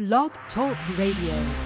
Blog Talk Radio.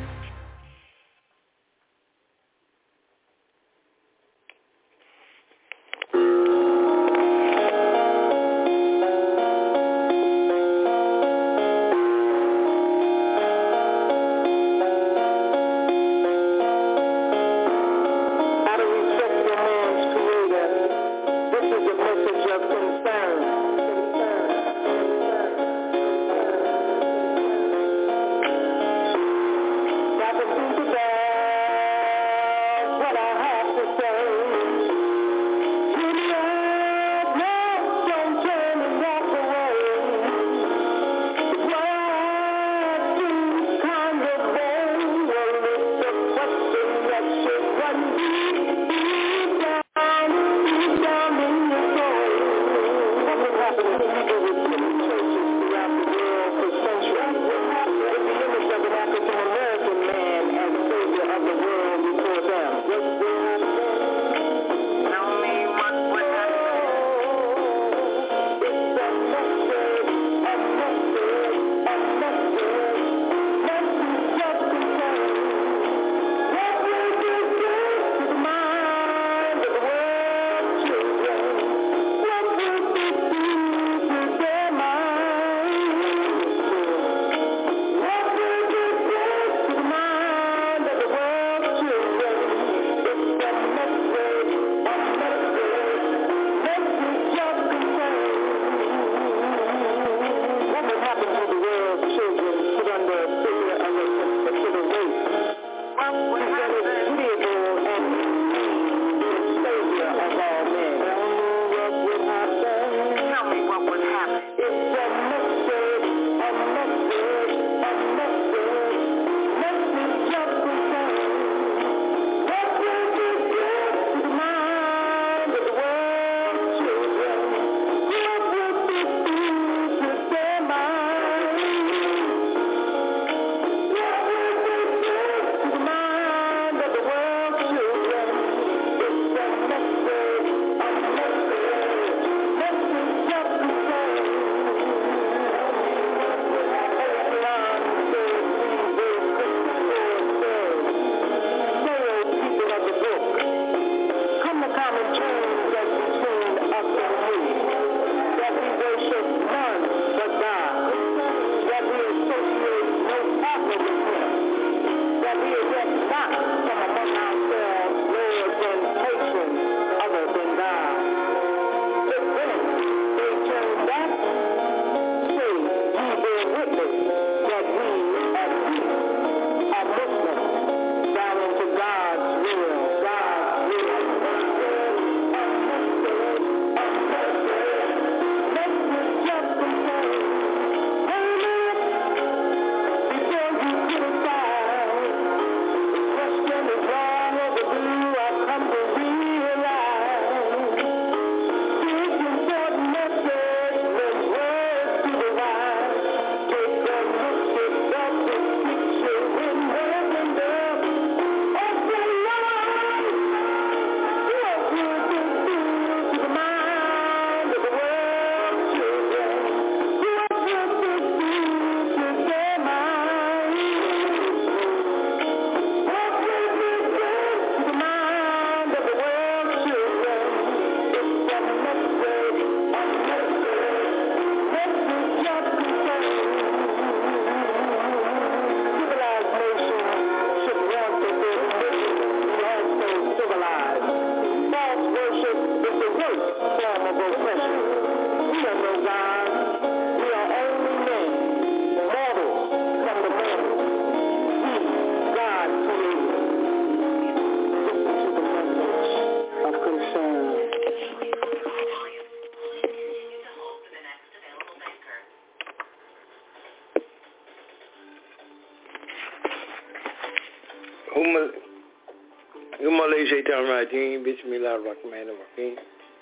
Bismillah ar-Rahman ar-Rahim.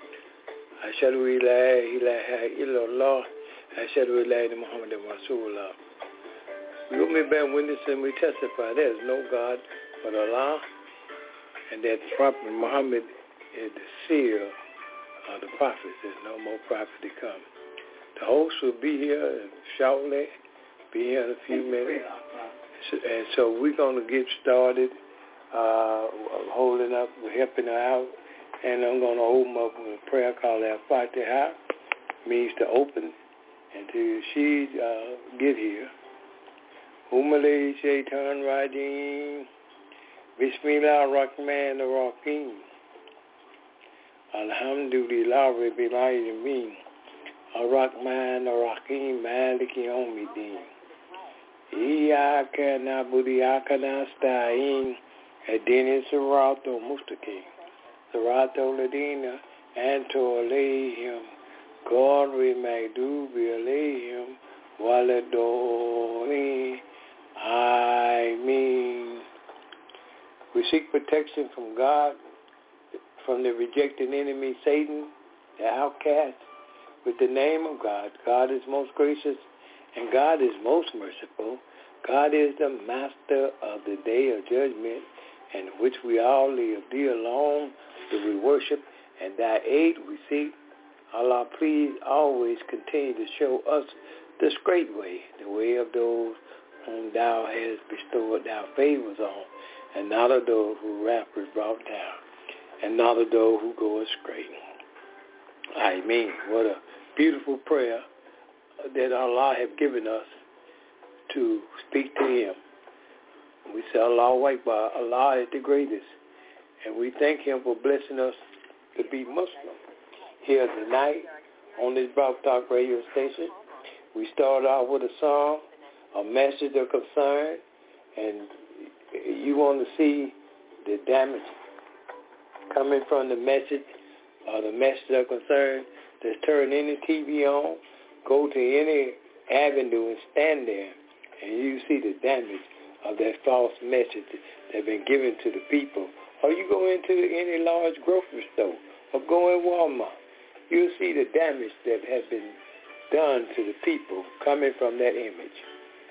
Ashhadu an la ilaha illallah. Ashhadu an la ilaha Muhammadan Rasulullah. We will bear witness and we testify there is no God but Allah, and that Prophet Muhammad is the seal of the prophets. There's no more prophet to come. The host will be here shortly. be here in a few minutes. And so we're going to get started, holding up, helping her out. And I'm going to open up with a prayer called Al-Fatiha, means to open, until she get here. Umalay Shaitan Rajim, Bismillah Rahman Rahim, Alhamdulillah Rabbil Alamin, Ar-Rahman Ar-Rahim, Maliki Yawmiddin, Iyyaka na'budu wa iyyaka nasta'in, Ihdina as-siratal mustaqim, Siratal ladina an'amta alayhim, ghayril maghdubi alayhim waladdallin. Amen. We seek protection from God, from the rejected enemy, Satan, the outcast, with the name of God. God is most gracious, and God is most merciful. God is the master of the day of judgment, in which we all live. Thee alone do we worship, and thy aid we seek. Allah, please always continue to show us this great way, the way of those whom thou hast bestowed thy favors on, and not of those who wrath is brought down, and not of those who go astray. Amen. What a beautiful prayer that Allah have given us to speak to him. We say Allahu Akbar, Allah is the greatest, and we thank him for blessing us to be Muslim here tonight on this Blog Talk radio station. We start out with a song, a message of concern, and you want to see the damage coming from the message or the message of concern. Just turn any TV on, go to any avenue and stand there, and you see the damage of that false message that's been given to the people. Or you go into any large grocery store or go in Walmart, you'll see the damage that has been done to the people coming from that image.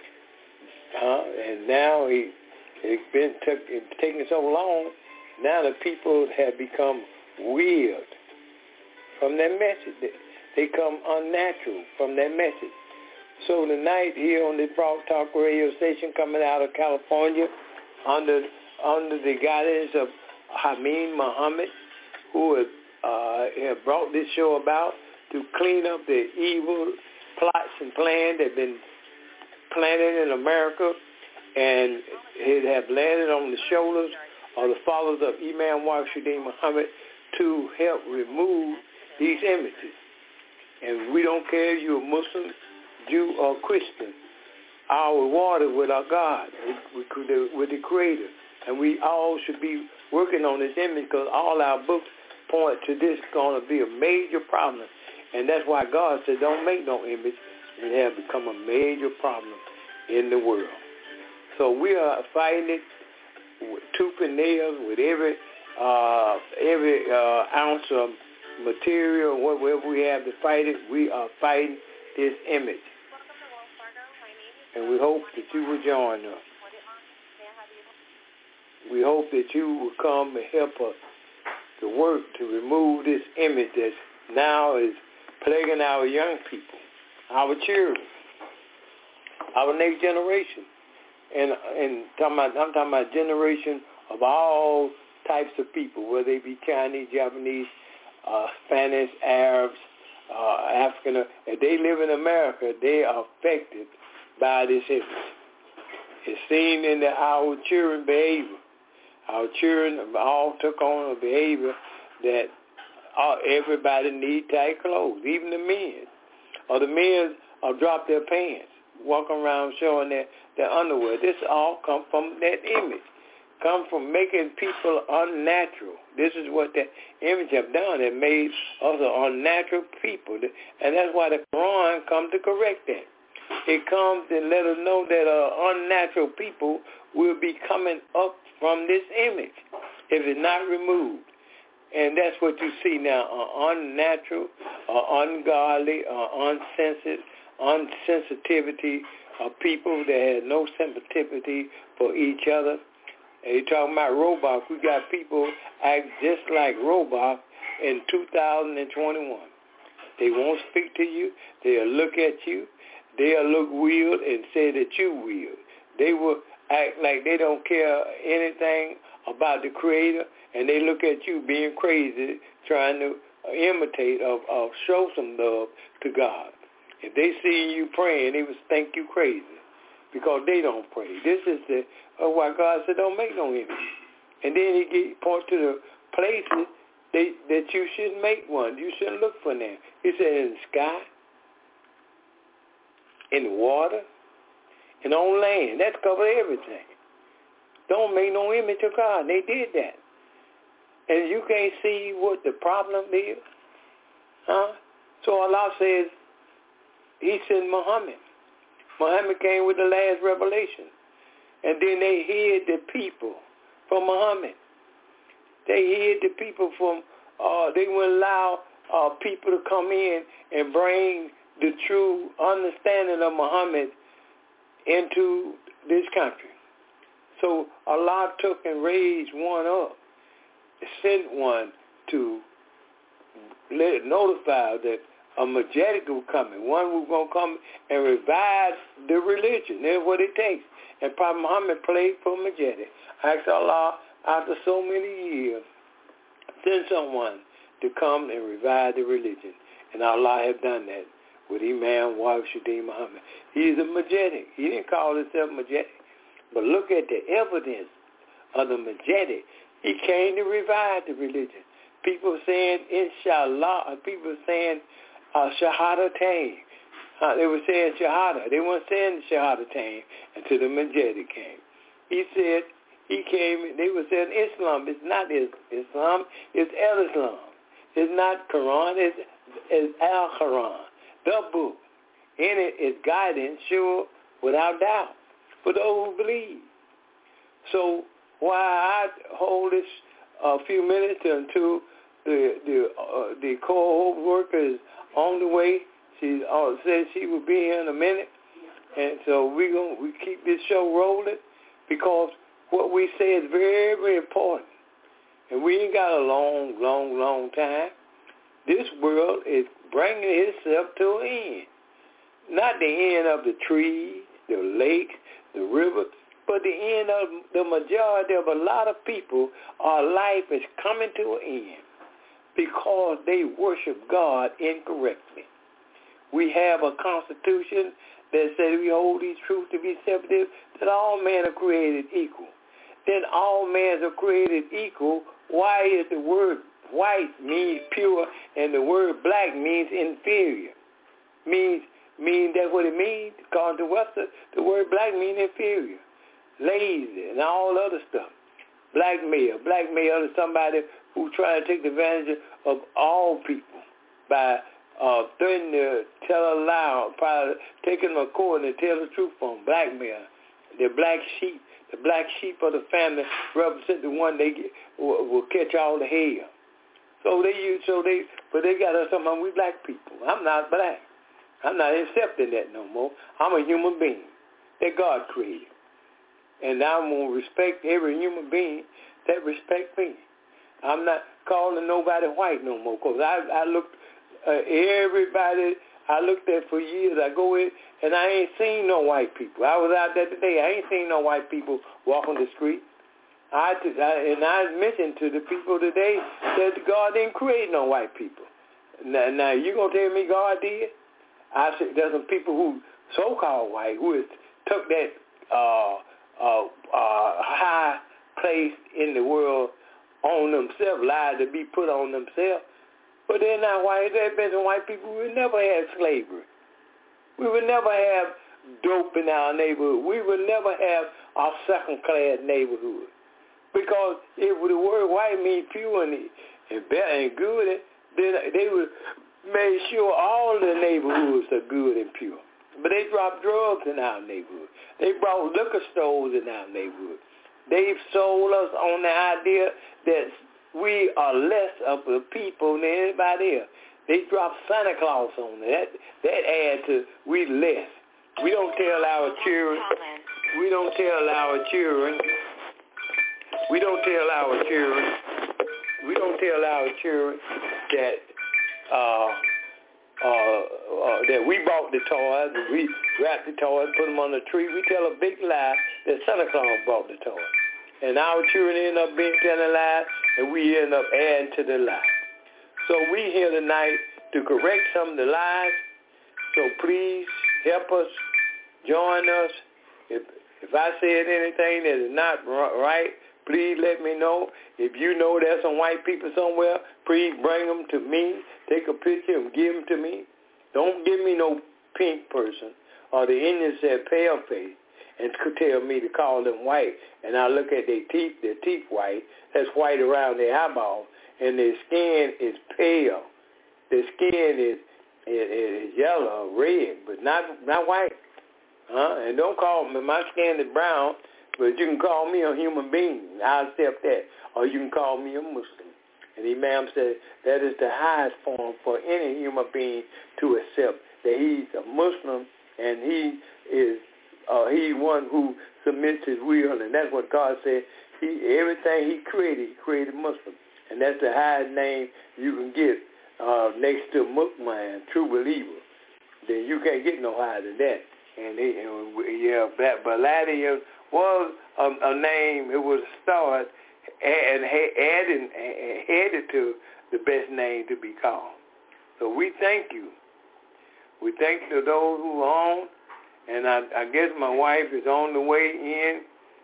And now it's been taking so long, now the people have become weird from that message. They come unnatural from that message. So tonight here on the Blog Talk radio station coming out of California under the guidance of Hamid Muhammad, who have brought this show about to clean up the evil plots and plans that have been planted in America, and it have landed on the shoulders of the followers of Imam Warshuddin Muhammad to help remove these images. And we don't care if you're a Muslim, Jew, or Christian. Our reward is with our God, with the Creator. And we all should be working on this image because all our books point to this going to be a major problem. And that's why God said don't make no image. It has become a major problem in the world. So we are fighting it with tooth and nails, with every ounce of material, whatever we have to fight it. We are fighting this image. And we hope that you will join us. We hope that you will come and help us to work to remove this image that now is plaguing our young people, our children, our next generation. And I'm talking about generation of all types of people, whether they be Chinese, Japanese, Spanish, Arabs, African. If they live in America, they are affected by this image. It's seen in our children's behavior. Our children all took on a behavior that everybody need tight clothes, even the men. Or the men drop their pants, walk around showing their underwear. This all come from that image. Come from making people unnatural. This is what that image have done. It made us unnatural people. And that's why the Quran comes to correct that. It comes and let us know that unnatural people will be coming up from this image if it's not removed. And that's what you see now, unnatural, ungodly, unsensitivity of people that have no sensitivity for each other. And you're talking about robots. We got people act just like robots in 2021. They won't speak to you. They'll look at you. they'll look weird and say that you weird. They will act like they don't care anything about the Creator, and they look at you being crazy, trying to imitate or show some love to God. If they see you praying, they will think you crazy because they don't pray. This is why God said don't make no image. And then he point to the places that you shouldn't make one. You shouldn't look for them. He said in the sky, in the water, and on land. That's covered everything. Don't make no image of God. They did that. And you can't see what the problem is. Huh? So Allah says, he sent Muhammad. Muhammad came with the last revelation. And then they hid the people from Muhammad. They hid the people from, they wouldn't allow people to come in and bring the true understanding of Muhammad into this country. So Allah took and raised one up, sent one to notify that a Majid was coming, one who's going to come and revive the religion. That's what it takes. And Prophet Muhammad prayed for Majid. Asked Allah, after so many years, send someone to come and revive the religion. And Allah has done that with Imam Waheed Muhammad. He's a Majid. He didn't call himself Majid. But look at the evidence of the Majid. He came to revive the religion. People saying, Inshallah, people saying, Shahadatain. They were saying Shahada. They weren't saying Shahadatain until the Majid came. He said, he came, they were saying Islam. It's not Islam, it's El-Islam. It's not Quran, it's Al-Quran. The book. In it is guidance, sure, without doubt, for those who believe. So while I hold this a few minutes until the co-hope worker is on the way, she said she will be here in a minute, and so we keep this show rolling because what we say is very, very important, and we ain't got a long time. This world is bringing itself to an end. Not the end of the trees, the lake, the river, but the end of the majority of a lot of people, our life is coming to an end because they worship God incorrectly. We have a constitution that says we hold these truths to be sensitive, that all men are created equal. Then all men are created equal. Why is the word white means pure and the word black means inferior? Means that's what it means. According to Webster, the word black means inferior, lazy, and all other stuff. Blackmail is somebody who try to take advantage of all people by threatening to tell a lie, probably taking them to court and tell the truth from blackmail. The black sheep of the family represent the one they will catch all the hell. But they got us something. We black people. I'm not black. I'm not accepting that no more. I'm a human being that God created. And I'm going to respect every human being that respect me. I'm not calling nobody white no more because I looked everybody I looked at for years. I go in and I ain't seen no white people. I was out there today. I ain't seen no white people walking the street. I mentioned to the people today that God didn't create no white people. Now you going to tell me God did? I said there's some people who so-called white who has took that high place in the world on themselves, lied to be put on themselves. But they're not white. There have been some white people who would never have slavery. We would never have dope in our neighborhood. We would never have our second-class neighborhood. Because if the word white means pure and better and good, then they would make sure all the neighborhoods are good and pure. But they dropped drugs in our neighborhood. They brought liquor stores in our neighborhood. They've sold us on the idea that we are less of a people than anybody else. They dropped Santa Claus on it. That adds to we less. We don't tell our children that that we bought the toys. wrap the toys, put them on the tree. We tell a big lie that Santa Claus brought the toys. And our children end up being telling lies, and we end up adding to the lie. So we here tonight to correct some of the lies. So please help us, join us. If I said anything that is not right, please let me know. If you know there's some white people somewhere, please bring them to me. Take a picture and give them to me. Don't give me no pink person. Or the Indians said pale face and tell me to call them white. And I look at their teeth white. That's white around their eyeball. And their skin is pale. Their skin is yellow, red, but not white. And don't call me, my skin is brown, but you can call me a human being. I'll accept that. Or you can call me a Muslim. And the Imam said that is the highest form for any human being to accept, that he's a Muslim and he is he's one who submits his will. And that's what God said. Everything he created Muslim. And that's the highest name you can get next to Mukman, true believer. Then you can't get no higher than that. And Baladi was a name. It was a star and headed to the best name to be called. So we thank you. We thank you to those who are on. And I guess my wife is on the way in.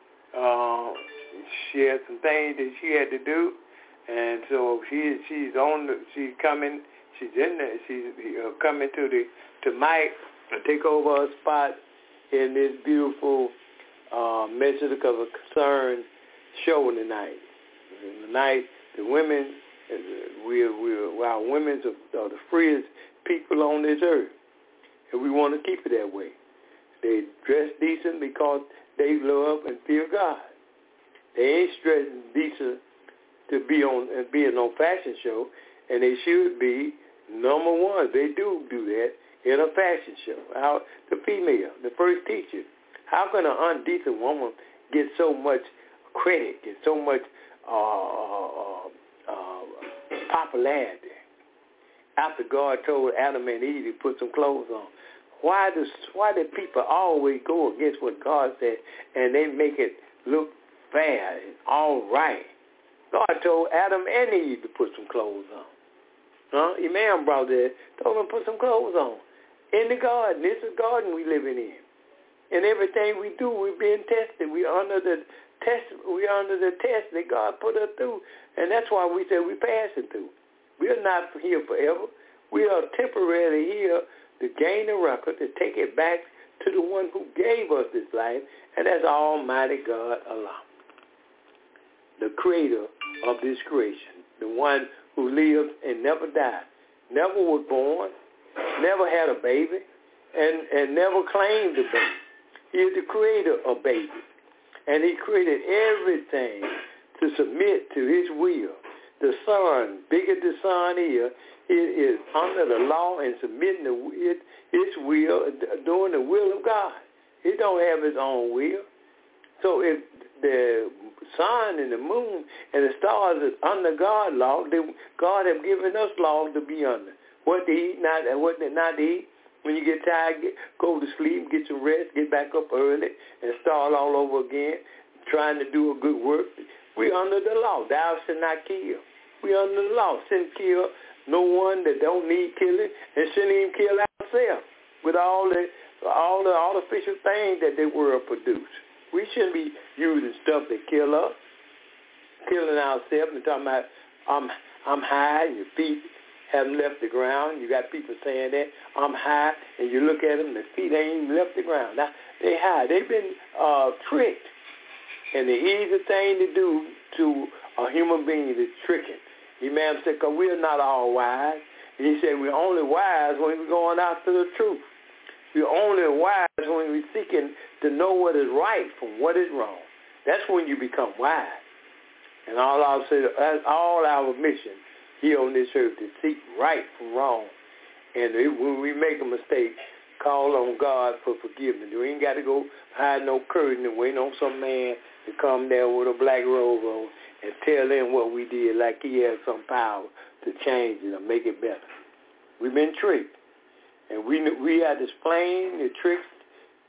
She had some things that she had to do. And so she's coming. She's in there. She's coming to Mike to take over her spot in this beautiful Message of a Concern show tonight. Tonight, the women, our women are the freest people on this earth, and we want to keep it that way. They dress decent because they love and fear God. They ain't dressing decent to be on fashion show, and they should be number one. They do that in a fashion show. The female, the first teacher. How can an undecent woman get so much credit, get so much popularity after God told Adam and Eve to put some clothes on? Why do people always go against what God said and they make it look fair and all right? God told Adam and Eve to put some clothes on. Imam brought that, told them to put some clothes on. In the garden. This is the garden we living in. And everything we do, we're being tested. We're under the test that God put us through. And that's why we say we're passing through. We are not here forever. We are temporarily here to gain a record, to take it back to the one who gave us this life, and that's Almighty God Allah, the creator of this creation, the one who lives and never died, never was born, never had a baby, and never claimed a baby. He is the creator of babies, and he created everything to submit to his will. The sun, bigger the sun is, it is under the law and submitting to its will, doing the will of God. He don't have his own will. So if the sun and the moon and the stars is under God's law, then God has given us laws to be under. What to eat, what not to eat. When you get tired, go to sleep, get some rest, get back up early, and start all over again, trying to do a good work. We under the law. Thou shalt not kill. We under the law. Shouldn't kill no one that don't need killing, and shouldn't even kill ourselves with all the artificial things that the world produce. We shouldn't be using stuff that kill us, killing ourselves and talking about I'm high, your feet haven't left the ground. You got people saying that I'm high, and you look at them, the feet ain't even left the ground. Now they high. They've been tricked, and the easy thing to do to a human being is tricking. Imam said, because we're not all wise. And he said, we're only wise when we're going after the truth. We're only wise when we're seeking to know what is right from what is wrong. That's when you become wise. And all that's all our mission here on this earth, to seek right from wrong. And when we make a mistake, call on God for forgiveness. We ain't got to go hide no curtain and wait on some man to come there with a black robe on and tell them what we did like he has some power to change it or make it better. We've been tricked. And we had to explain the tricks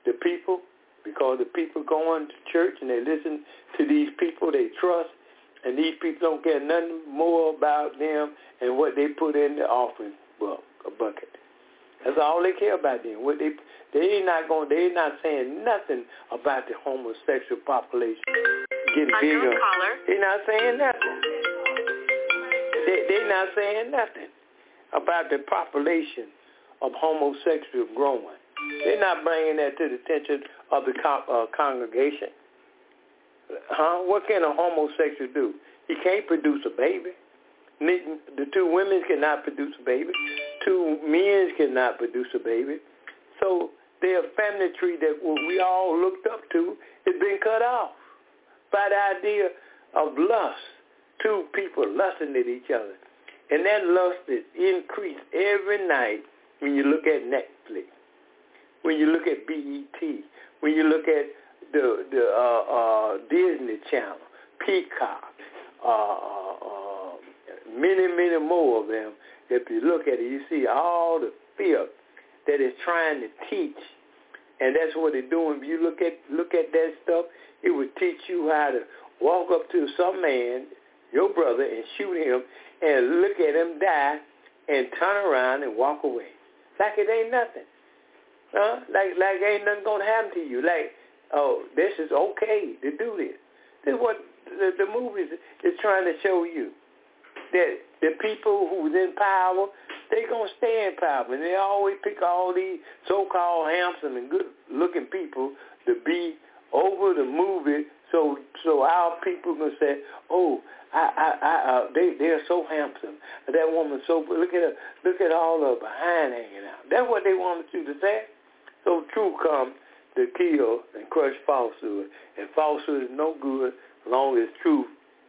the people, because the people going to church and they listen to these people they trust, and these people don't care nothing more about them and what they put in the offering bucket. That's all they care about them. What they're not saying nothing about the homosexual population getting bigger. They're not saying nothing. They're not saying nothing about the population of homosexuals growing. They're not bringing that to the attention of the congregation. What can a homosexual do? He can't produce a baby. The two women cannot produce a baby. Two men cannot produce a baby. So their family tree that we all looked up to has been cut off by the idea of lust. Two people lusting at each other. And that lust is increased every night when you look at Netflix, when you look at BET, when you look at the Disney Channel, Peacock, many, many more of them. If you look at it, you see all the fear that it's trying to teach, and that's what they're doing. If you look at that stuff, it would teach you how to walk up to some man, your brother, and shoot him, and look at him die, and turn around and walk away, like it ain't nothing. Like ain't nothing gonna happen to you. Like, oh, this is okay to do this. This is what the movies is trying to show you. That the people who's in power, they gonna stay in power, and they always pick all these so-called handsome and good-looking people to be over the movie, so our people gonna say, oh, they're so handsome. That woman's so good. Look at all the behind hanging out. That's what they want you to say. So truth comes to kill and crush falsehood, and falsehood is no good as long as truth.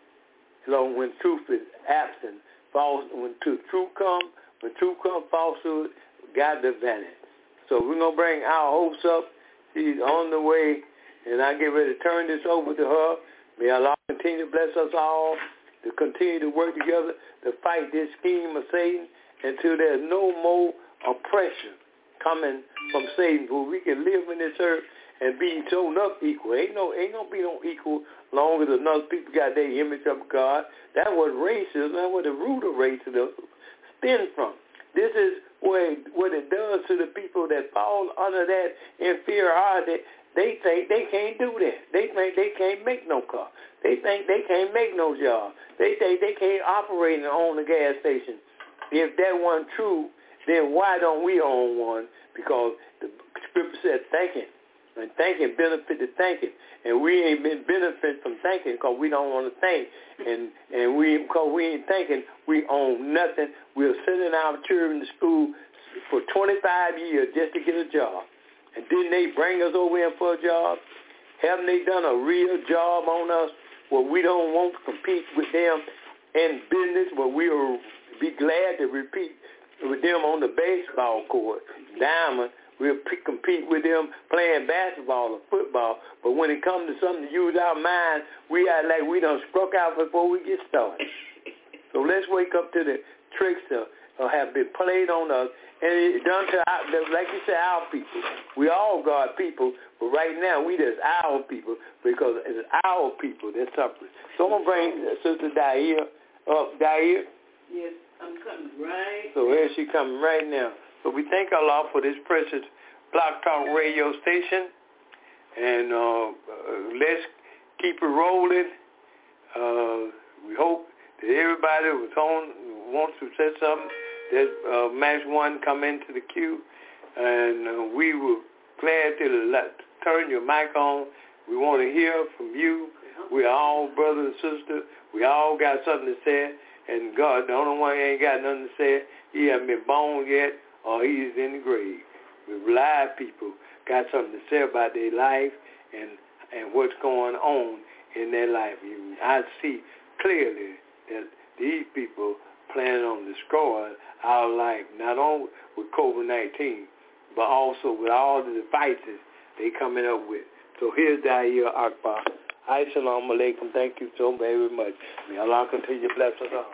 When truth is absent, when truth comes, falsehood got to vanish. So we're gonna bring our hopes up. She's on the way, and I get ready to turn this over to her. May Allah continue to bless us all to continue to work together to fight this scheme of Satan until there's no more oppression coming from Satan, where we can live in this earth and be shown up equal. Ain't gonna be no equal long as another people got their image of God. That's what racism, that's what the root of racism stems from. This is what it does to the people that fall under that inferiority. They think they can't do that. They think they can't make no car. They think they can't make no job. They think they can't operate and own a gas station. If that wasn't true, then why don't we own one? Because the scripture said thinking. And thinking benefit to thinking. And we ain't been benefit from thinking because we don't want to think. And because we ain't thinking, we own nothing. We're sending our children to school for 25 years just to get a job. And didn't they bring us over here for a job? Haven't they done a real job on us where we don't want to compete with them in business, where we'll be glad to compete with them on the baseball court, diamond? We'll compete with them playing basketball or football, but when it comes to something to use our mind, we act like we done struck out before we get started. So let's wake up to the tricks that have been played on us, and it's done to, like you said, our people. We all God people, but right now we just our people because it's our people that's suffering. So I'm going to bring Sister Daia up. Daia? Yes, I'm coming right. So here she coming right now. So we thank Allah for this precious Block Talk radio station, and let's keep it rolling. We hope that everybody who's on wants to say something, that match one come into the queue, and we were glad to turn your mic on. We want to hear from you. We're all brothers and sisters. We all got something to say, and God, the only one who ain't got nothing to say, he hasn't been born yet, or he's in the grave. The live people got something to say about their life and what's going on in their life. I see clearly that these people plan on destroying our life, not only with COVID-19, but also with all the devices they coming up with. So here's Daia Akbar. Assalamu alaikum. Thank you so very much. May Allah continue to bless us all.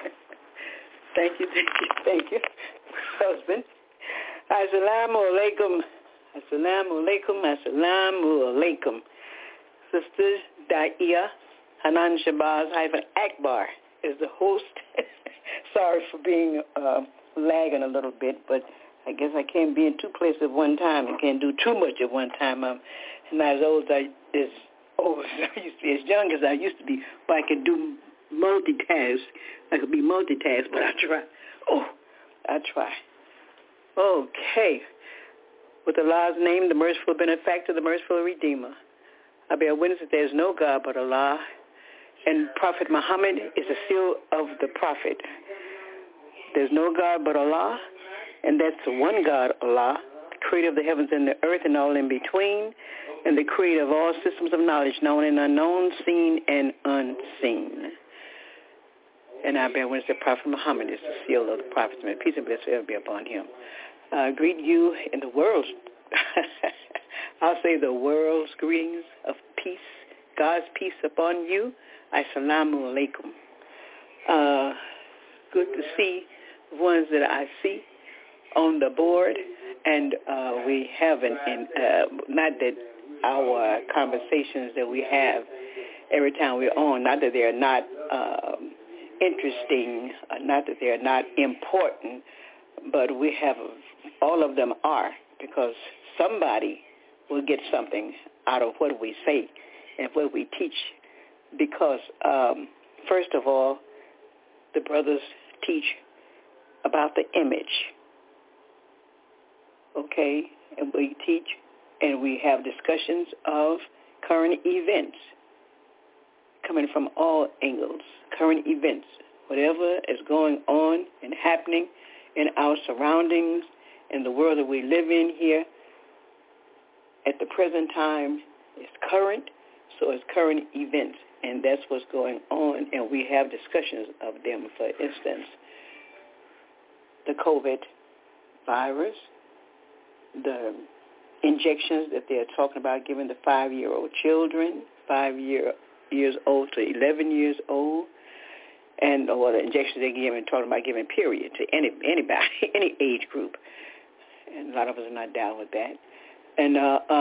Thank you, husband. Assalamu alaikum, Assalamu alaikum, assalamu alaikum. Sister Daia Hanan Shabazz-Akbar is the host. Sorry for being lagging a little bit, but I guess I can't be in two places at one time. I can't do too much at one time. I'm not as old as I used to be, as young as I used to be, but I can do multitask. I could be multitask, but I try. I try. Okay. With Allah's name, the merciful benefactor, the merciful redeemer, I bear witness that there is no God but Allah, and Prophet Muhammad is the seal of the Prophet. There's no God but Allah, and that's one God, Allah, the creator of the heavens and the earth and all in between, and the creator of all systems of knowledge, known and unknown, seen and unseen. And I bear witness that Prophet Muhammad is the seal of the prophets. May peace and blessings ever be upon him. I greet you in the world's, I'll say the world's greetings of peace, God's peace upon you. Assalamu alaikum. Good to see the ones that I see on the board, and we haven't, not that our conversations that we have every time we're on, not that they're not interesting, not that they're not important, but we have, all of them are, because somebody will get something out of what we say and what we teach, because first of all, the brothers teach about the image, okay, and we teach and we have discussions of current events coming from all angles, current events, whatever is going on and happening in our surroundings, in the world that we live in here at the present time is current, so it's current events, and that's what's going on, and we have discussions of them. For instance, the COVID virus, the injections that they're talking about giving the 5-year-old children, 5 years old to 11 years old, and or the injections they're giving, talking about giving period to anybody, any age group. And a lot of us are not down with that. And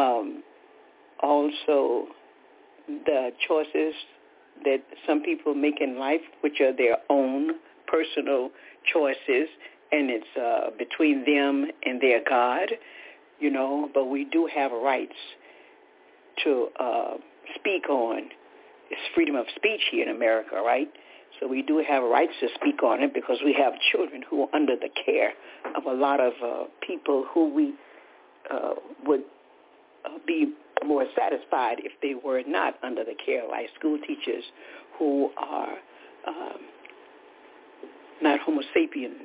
also the choices that some people make in life, which are their own personal choices, and it's between them and their God, you know, but we do have rights to speak on. It's freedom of speech here in America, right? So we do have rights to speak on it because we have children who are under the care of a lot of people who we would be more satisfied if they were not under the care, like school teachers who are not Homo sapiens,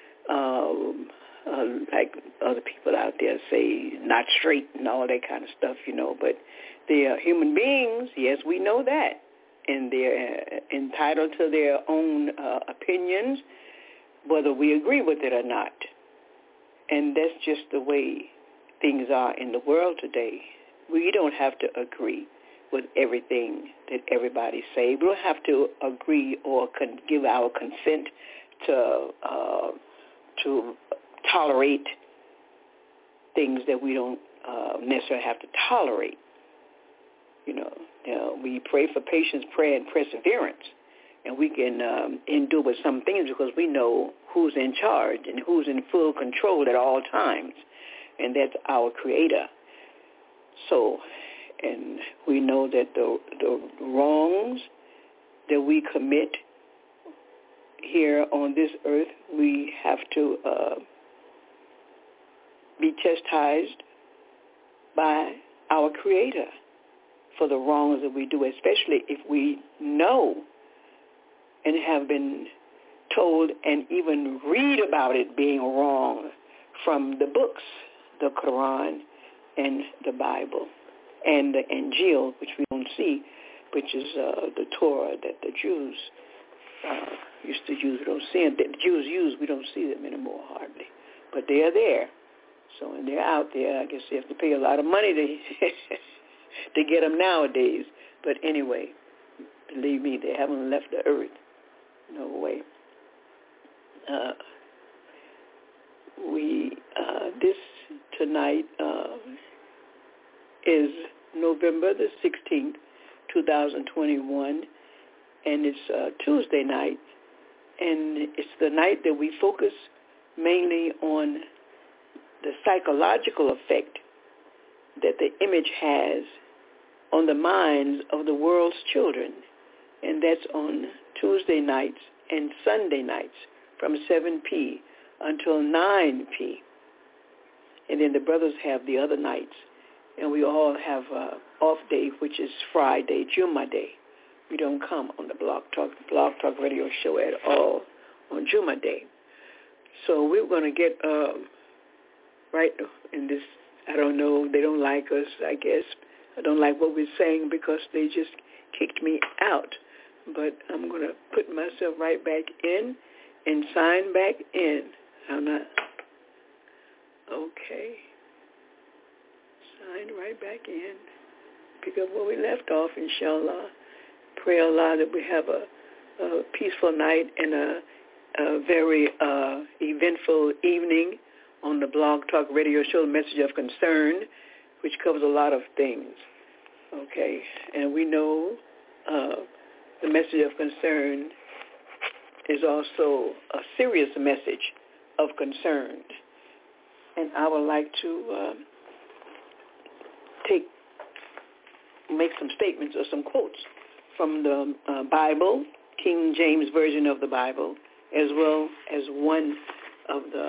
like other people out there say not straight and all that kind of stuff, you know, but they are human beings, yes, we know that, and they're entitled to their own opinions, whether we agree with it or not. And that's just the way things are in the world today. We don't have to agree with everything that everybody say. We don't have to agree or give our consent to tolerate things that we don't necessarily have to tolerate. You know, we pray for patience, prayer, and perseverance, and we can endure with some things because we know who's in charge and who's in full control at all times, and that's our Creator. So, and we know that the wrongs that we commit here on this earth, we have to be chastised by our Creator for the wrongs that we do, especially if we know and have been told and even read about it being wrong from the books, the Quran and the Bible, and the Injil, which we don't see, which is the Torah that the Jews used to use. We don't see them. The Jews use, we don't see them anymore hardly, but they are there. So, and they're out there. I guess you have to pay a lot of money to get them nowadays. But anyway, believe me, they haven't left the earth. No way. This tonight is November the 16th, 2021, and it's Tuesday night, and it's the night that we focus mainly on the psychological effect that the image has on the minds of the world's children, and that's on Tuesday nights and Sunday nights from 7 p. until 9 p. And then the brothers have the other nights, and we all have an off day, which is Friday, Juma Day. We don't come on the Blog Talk Radio show at all on Juma Day. So we're going to get right in this. I don't know. They don't like us, I guess. I don't like what we're saying because they just kicked me out. But I'm going to put myself right back in and sign back in. I'm not. Okay. Sign right back in. Pick up where we left off, inshallah. Pray Allah that we have a peaceful night and a very eventful evening on the Blog Talk Radio show, Message of Concern, which covers a lot of things. Okay. And we know the Message of Concern is also a serious message of concern. And I would like to make some statements or some quotes from the Bible, King James Version of the Bible, as well as one of the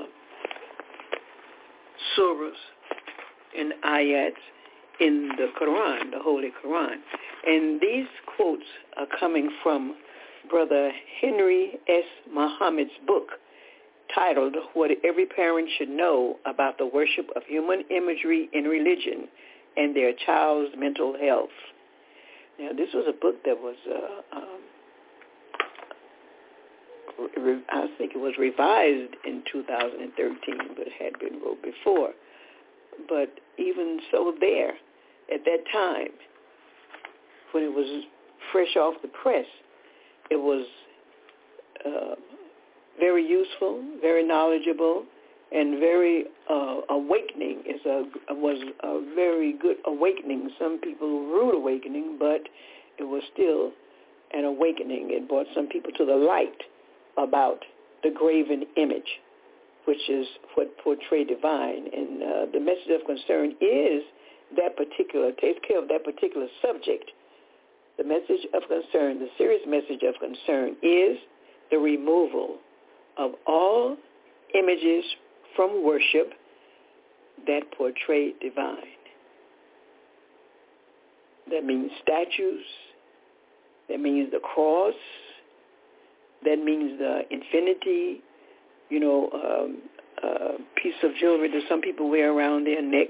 surahs and ayats in the Quran, the Holy Quran. And these quotes are coming from Brother Henry S. Muhammad's book titled What Every Parent Should Know About the Worship of Human Imagery in Religion and Their Child's Mental Health. Now, this was a book that was, I think it was revised in 2013, but had been wrote before. But even so there, at that time, when it was fresh off the press, it was very useful, very knowledgeable, and very awakening. Was a very good awakening. Some people rude awakening, but it was still an awakening. It brought some people to the light about the graven image, which is what portray divine. And the message of concern is that particular, takes care of that particular subject. The message of concern, the serious message of concern is the removal of all images from worship that portray divine. That means statues. That means the cross. That means the infinity, piece of jewelry that some people wear around their neck,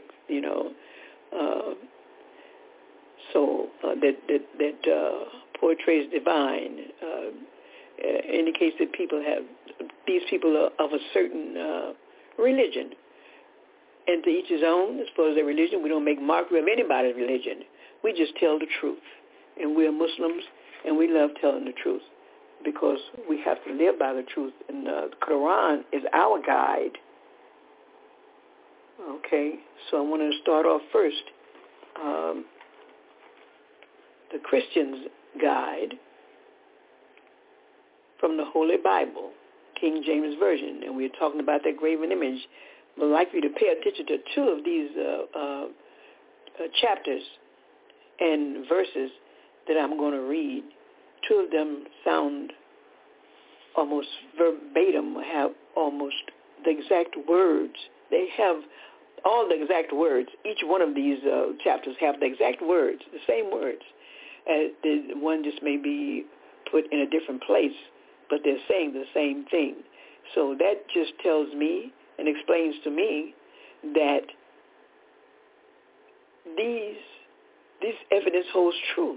that portrays divine. Indicates that these people are of a certain religion. And to each his own, as far as their religion, we don't make mockery of anybody's religion. We just tell the truth. And we're Muslims, and we love telling the truth because we have to live by the truth. And the Quran is our guide. Okay, so I want to start off first. The Christian's guide from the Holy Bible, King James Version, and we're talking about that graven image. I'd like you to pay attention to two of these chapters and verses that I'm going to read. Two of them sound almost verbatim, have almost the exact words. They have all the exact words. Each one of these chapters have the exact words, the same words. One just may be put in a different place, but they're saying the same thing. So that just tells me and explains to me that this evidence holds truth,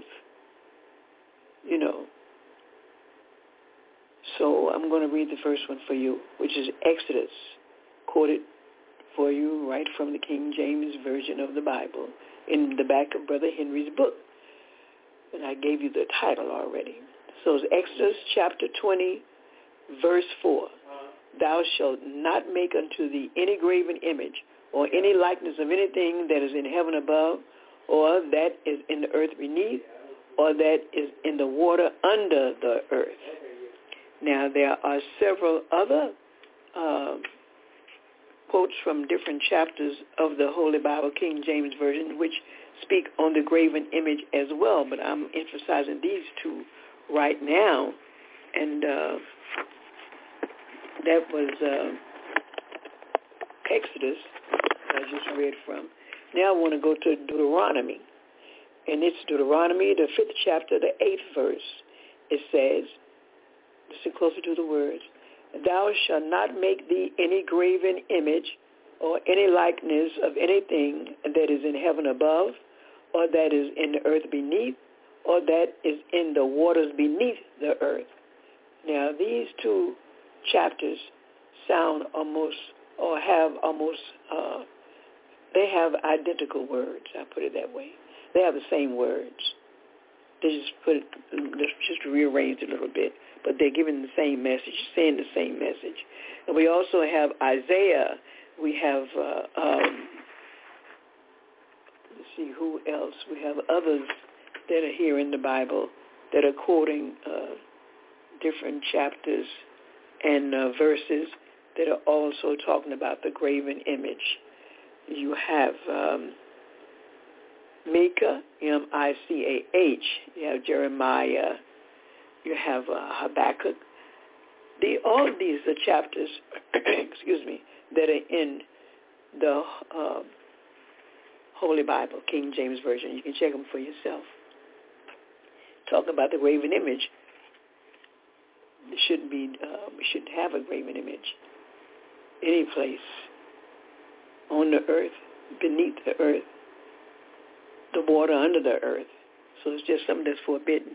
So I'm going to read the first one for you, which is Exodus, quoted for you right from the King James Version of the Bible in the back of Brother Henry's book. And I gave you the title already. So it's Exodus chapter 20, verse 4. thou shalt not make unto thee any graven image or any likeness of anything that is in heaven above, or that is in the earth beneath, or that is in the water under the earth. Now, there are several other quotes from different chapters of the Holy Bible, King James Version, which speak on the graven image as well, but I'm emphasizing these two right now. And that was Exodus, I just read from. Now I want to go to Deuteronomy. And it's Deuteronomy, the 5th chapter, the 8th verse. It says, listen closer to the words, thou shalt not make thee any graven image or any likeness of anything that is in heaven above, or that is in the earth beneath, or that is in the waters beneath the earth. Now, these two chapters sound almost, or have almost, they have identical words, I'll put it that way. They have the same words. They just rearranged a little bit, but they're giving the same message, saying the same message. And we also have Isaiah. We have, let's see, who else? We have others that are here in the Bible that are quoting different chapters and verses that are also talking about the graven image. You have Micah, M-I-C-A-H. You have Jeremiah. You have Habakkuk. All of these are chapters, excuse me, that are in the Holy Bible, King James Version. You can check them for yourself. Talking about the graven image. It shouldn't be, we shouldn't have a graven image any place on the earth, beneath the earth, the water under the earth. So it's just something that's forbidden.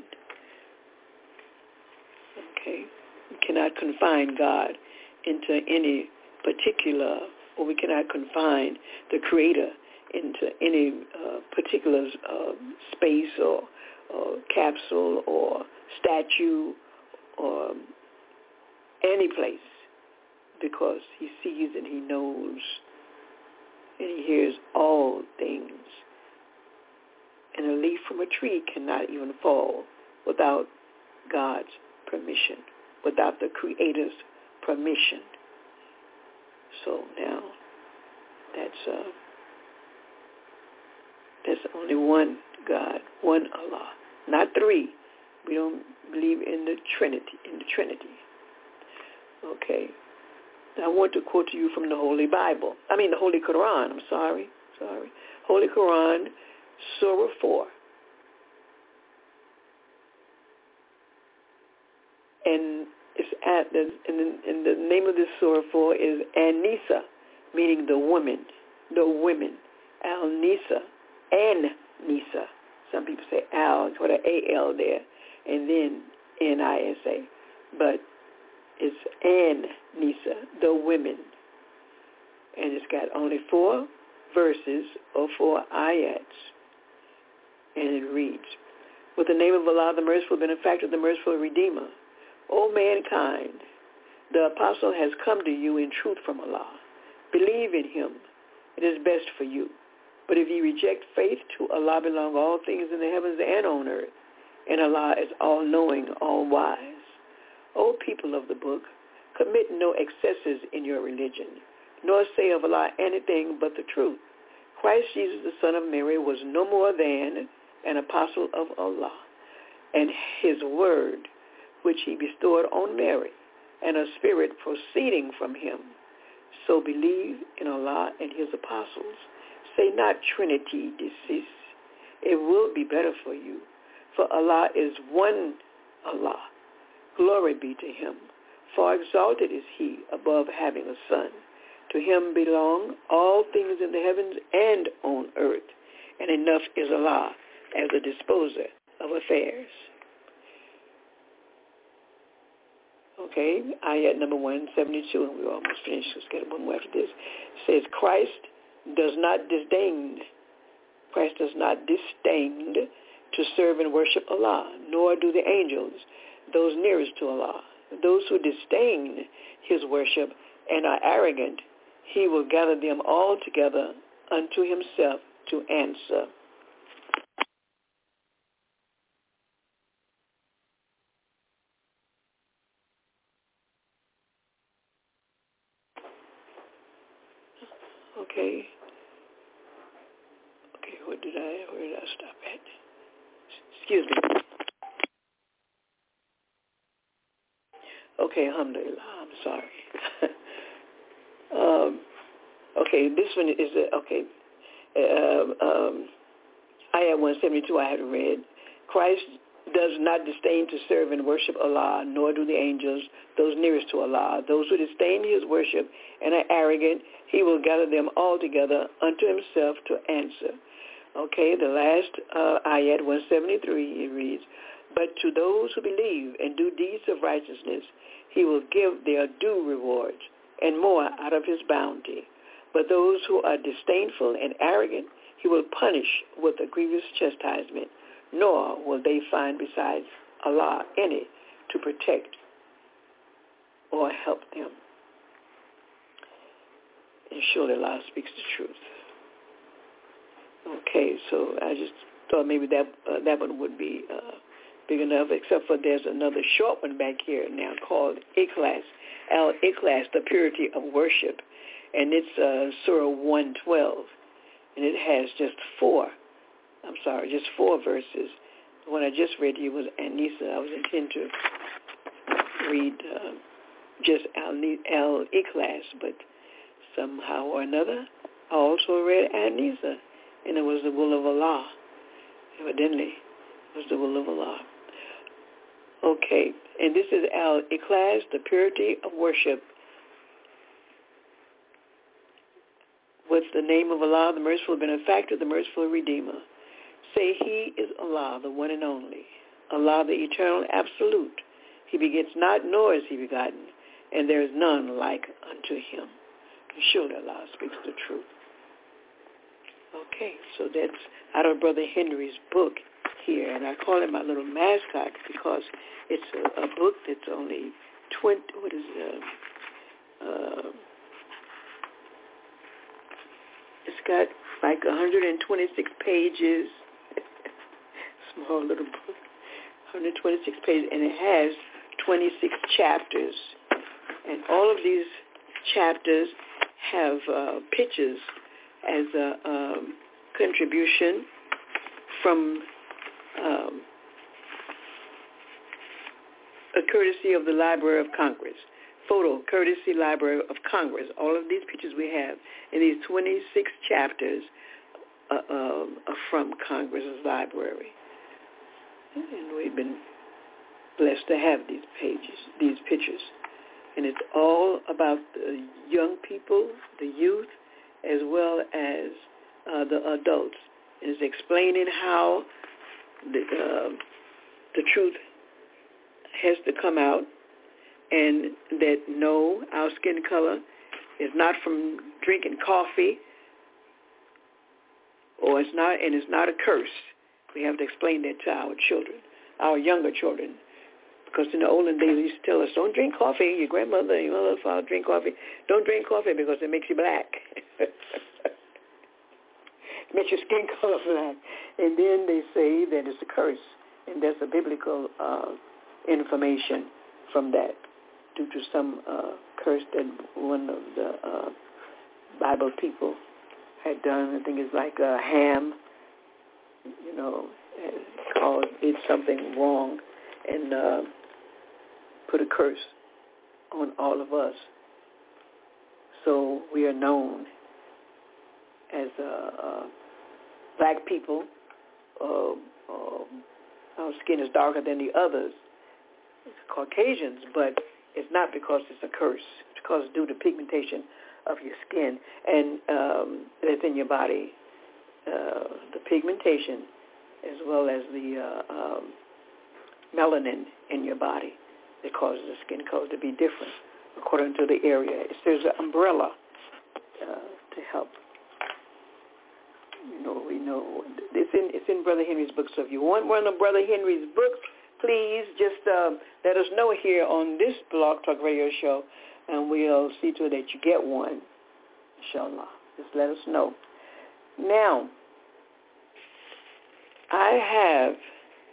Okay? We cannot confine God into any particular, or we cannot confine the Creator into any particular space or capsule or statue or any place, because he sees and he knows and he hears all things. And a leaf from a tree cannot even fall without God's permission, without the Creator's permission. So now that's only one God, one Allah, not three. We don't believe in the Trinity. Okay. Now I want to quote to you from the Holy Bible. The Holy Quran. I'm sorry. Holy Quran, Surah 4. And it's and the name of this Surah 4 is An-Nisa, meaning the women. Al-Nisa, An-Nisa. Some people say Al, put an A-L there, and then N-I-S-A. But it's An-Nisa, the women. And it's got only 4 verses or 4 ayats. And it reads, with the name of Allah, the merciful benefactor, the merciful redeemer. O mankind, the apostle has come to you in truth from Allah. Believe in him. It is best for you. But if you reject faith, to Allah belong all things in the heavens and on earth. And Allah is all-knowing, all-wise. O people of the book, commit no excesses in your religion, nor say of Allah anything but the truth. Christ Jesus, the Son of Mary, was no more than an apostle of Allah, and his word, which he bestowed on Mary, and a spirit proceeding from him. So believe in Allah and his apostles. Say not Trinity decease. It will be better for you. For Allah is one Allah. Glory be to him. For exalted is he above having a son. To him belong all things in the heavens and on earth. And enough is Allah as a disposer of affairs. Okay, ayat number 172, and we're almost finished. Let's get one more after this. It says, Christ does not disdain to serve and worship Allah, nor do the angels, those nearest to Allah. those who disdain his worship and are arrogant, he will gather them all together unto himself to answer. Okay. Where did I stop at? Excuse me. Okay, alhamdulillah. I'm sorry. Okay, this one is Ayah 172 I had read. Christ does not disdain to serve and worship Allah, nor do the angels, those nearest to Allah. Those who disdain his worship and are arrogant, he will gather them all together unto himself to answer. Okay, the last ayat 173, it reads, but to those who believe and do deeds of righteousness, he will give their due rewards and more out of his bounty. But those who are disdainful and arrogant, he will punish with a grievous chastisement, nor will they find besides Allah any to protect or help them. And surely Allah speaks the truth. Okay, so I just thought maybe that one would be big enough, except for there's another short one back here now called Ikhlas, Al-Ikhlas, the purity of worship, and it's Surah 112, and it has just four verses. The one I just read to you was Anisa. I was intending to read just Al-Ikhlas, but somehow or another I also read Anisa, and it was the will of Allah. Evidently, it was the will of Allah. Okay, and this is Al-Ikhlas, the purity of worship, with the name of Allah, the merciful benefactor, the merciful redeemer. Say, he is Allah, the one and only, Allah, the eternal absolute. He begets not, nor is he begotten, and there is none like unto him. And surely Allah speaks the truth. Okay, so that's out of Brother Henry's book here, and I call it my little mascot because it's a book that's only 20, it's got like 126 pages, small little book, 126 pages, and it has 26 chapters, and all of these chapters have pictures as a contribution from a courtesy of the Library of Congress. Photo, courtesy Library of Congress. All of these pictures we have in these 26 chapters are from Congress's library. And we've been blessed to have these pages, these pictures. And it's all about the young people, the youth, as well as the adults. And it's explaining how the truth has to come out, and that no, our skin color is not from drinking coffee, or it's not a curse. We have to explain that to our children, our younger children, because in the olden days they used to tell us, don't drink coffee. Your grandmother, your mother, father drink coffee. Don't drink coffee because it makes you black. It makes your skin color black. And then they say that it's a curse, and there's a biblical information from that due to some curse that one of the Bible people had done. I think it's like Ham, called did something wrong and put a curse on all of us. So we are known as black people. Our skin is darker than the others. It's Caucasians, but it's not because it's a curse. It's because due to pigmentation of your skin and that's in your body. The pigmentation as well as the melanin in your body that causes the skin color to be different according to the area. There's an umbrella to help. We know it's in Brother Henry's book. So if you want one of Brother Henry's books, please just let us know here on this Blog Talk Radio show, and we'll see to it that you get one, inshallah. Just let us know. Now, I have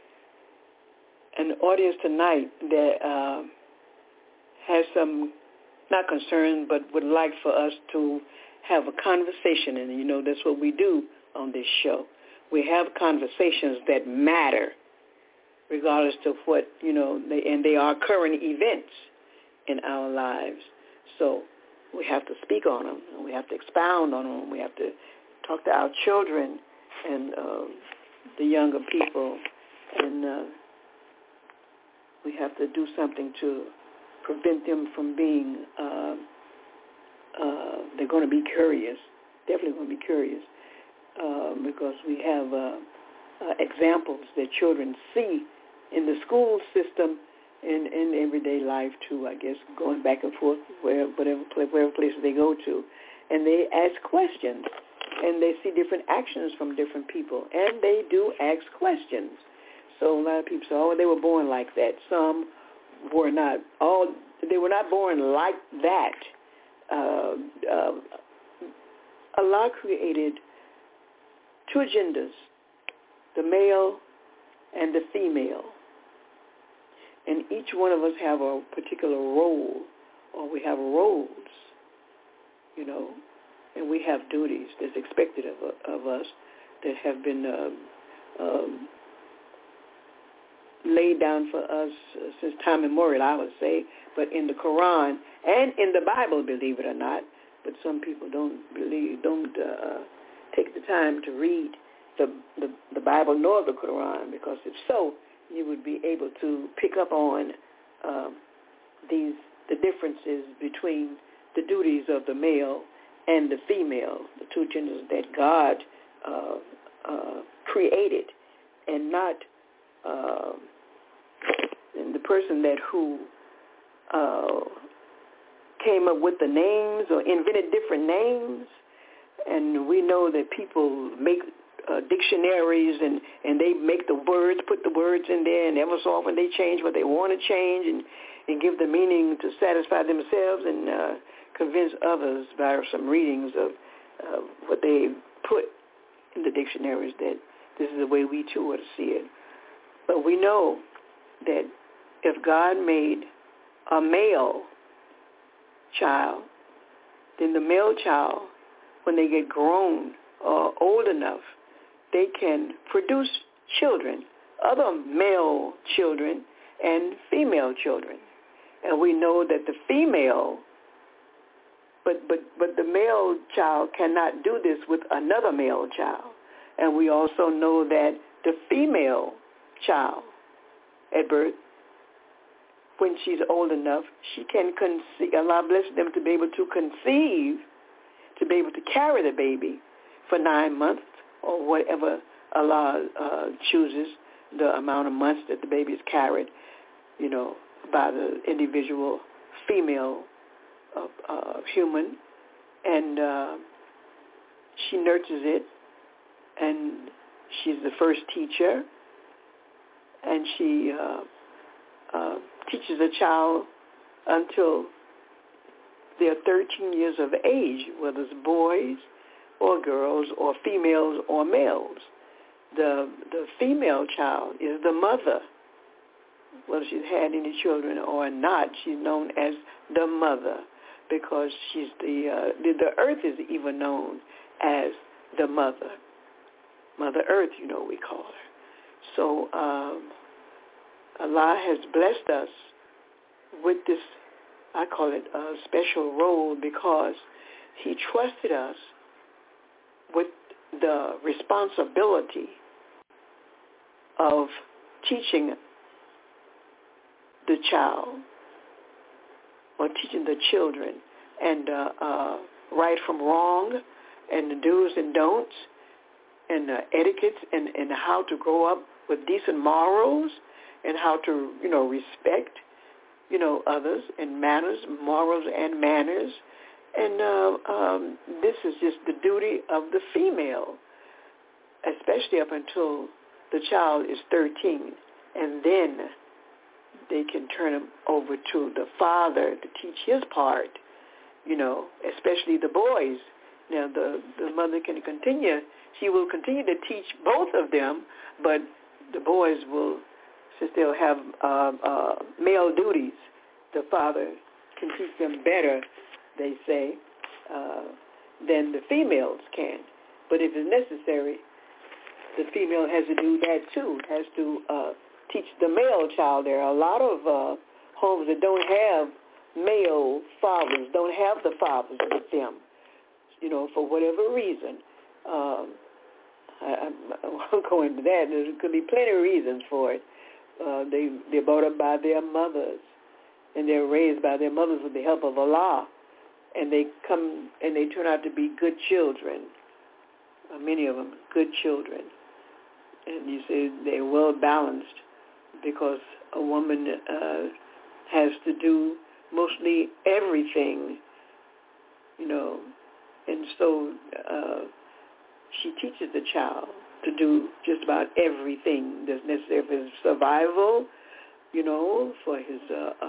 an audience tonight that has some, not concern, but would like for us to have a conversation. And, you know, that's what we do on this show. We have conversations that matter, regardless of what, you know, they are current events in our lives. So we have to speak on them, and we have to expound on them. We have to talk to our children and the younger people, and we have to do something to prevent them from being, they're going to be curious, definitely going to be curious, because we have examples that children see in the school system and in everyday life too, I guess, going back and forth wherever places they go to. And they ask questions, and they see different actions from different people, and they do ask questions. So a lot of people say, oh, they were born like that. Some were not. They were not born like that. Allah created two genders, the male and the female. And each one of us have a particular role, or we have roles, you know, and we have duties that's expected of us that have been laid down for us since time immemorial, I would say, but in the Quran and in the Bible, believe it or not. But some people don't take the time to read the Bible nor the Quran, because if so, you would be able to pick up on the differences between the duties of the male and the female, the two genders that God created, and not and the person who came up with the names or invented different names. And we know that people make dictionaries and they make the words, put the words in there, and ever so often they change what they want to change and give the meaning to satisfy themselves and convince others by some readings of what they put in the dictionaries, that this is the way we too ought to see it. But we know that if God made a male child, then the male child, when they get grown or old enough, they can produce children, other male children and female children. And we know that the female, but the male child cannot do this with another male child. And we also know that the female child at birth, when she's old enough, she can conceive. Allah bless them to be able to conceive, to be able to carry the baby for 9 months or whatever Allah chooses, the amount of months that the baby is carried, you know, by the individual female human. And she nurtures it, and she's the first teacher, and she teaches a child until they're 13 years of age, whether it's boys or girls or females or males. The female child is the mother. Whether she's had any children or not, she's known as the mother, because she's the earth is even known as the mother. Mother Earth, you know, we call her. So Allah has blessed us with this, I call it a special role, because he trusted us with the responsibility of teaching the child, or teaching the children, and right from wrong, and the do's and don'ts, and etiquettes, and how to grow up with decent morals, and how to, you know, respect, you know, others, and manners, morals and manners. And this is just the duty of the female, especially up until the child is 13. And then they can turn them over to the father to teach his part, especially the boys. Now, the mother can continue. She will continue to teach both of them, but the boys will, since they'll have male duties, the father can teach them better, they say, than the females can. But if it's necessary, the female has to do that too, has to teach the male child. There are a lot of homes that don't have male fathers, don't have the fathers with them, for whatever reason. I won't go into that. There could be plenty of reasons for it. They're brought up by their mothers, and they're raised by their mothers with the help of Allah, and they come and they turn out to be good children. Many of them good children, and you say they're well balanced because a woman has to do mostly everything, and so she teaches the child to do just about everything that's necessary for his survival, for his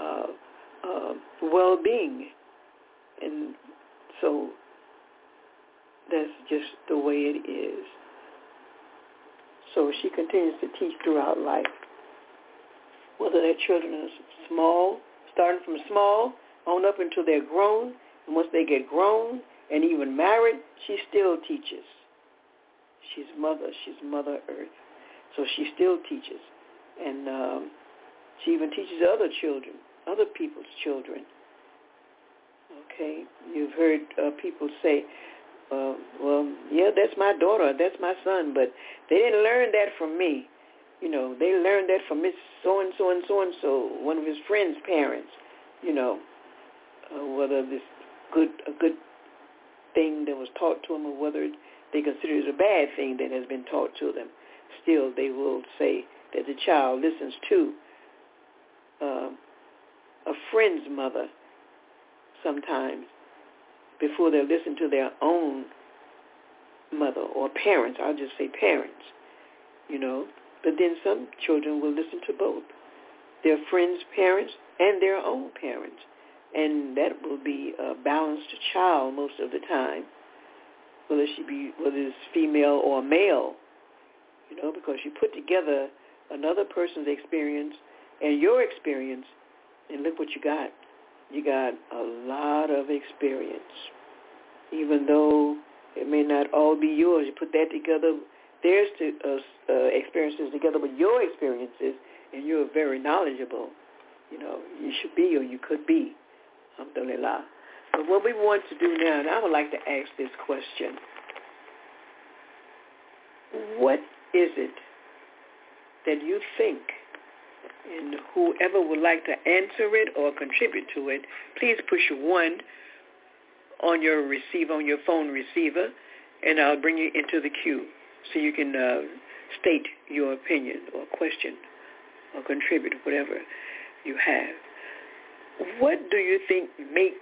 well-being. And so that's just the way it is. So she continues to teach throughout life, whether their children are small, starting from small on up until they're grown. And once they get grown and even married, she still teaches. She's Mother Earth. So she still teaches. And she even teaches other children, other people's children. Okay? You've heard people say, well, yeah, that's my daughter, that's my son, but they didn't learn that from me. They learned that from Miss so-and-so and so-and-so, one of his friends' parents, whether this a good thing that was taught to them or whether they consider it a bad thing that has been taught to them. Still, they will say that the child listens to a friend's mother sometimes before they listen to their own mother or parents. I'll just say parents, But then some children will listen to both, their friends' parents and their own parents. And that will be a balanced child most of the time, whether it's female or male, because you put together another person's experience and your experience, and look what you got. You got a lot of experience. Even though it may not all be yours, you put that together, there's experiences together with your experiences, and you're very knowledgeable. You should be or you could be. Alhamdulillah. But what we want to do now, and I would like to ask this question. What is it that you think, and whoever would like to answer it or contribute to it, please push 1 on your receiver, on your phone receiver, and I'll bring you into the queue so you can state your opinion or question or contribute, whatever you have. What do you think makes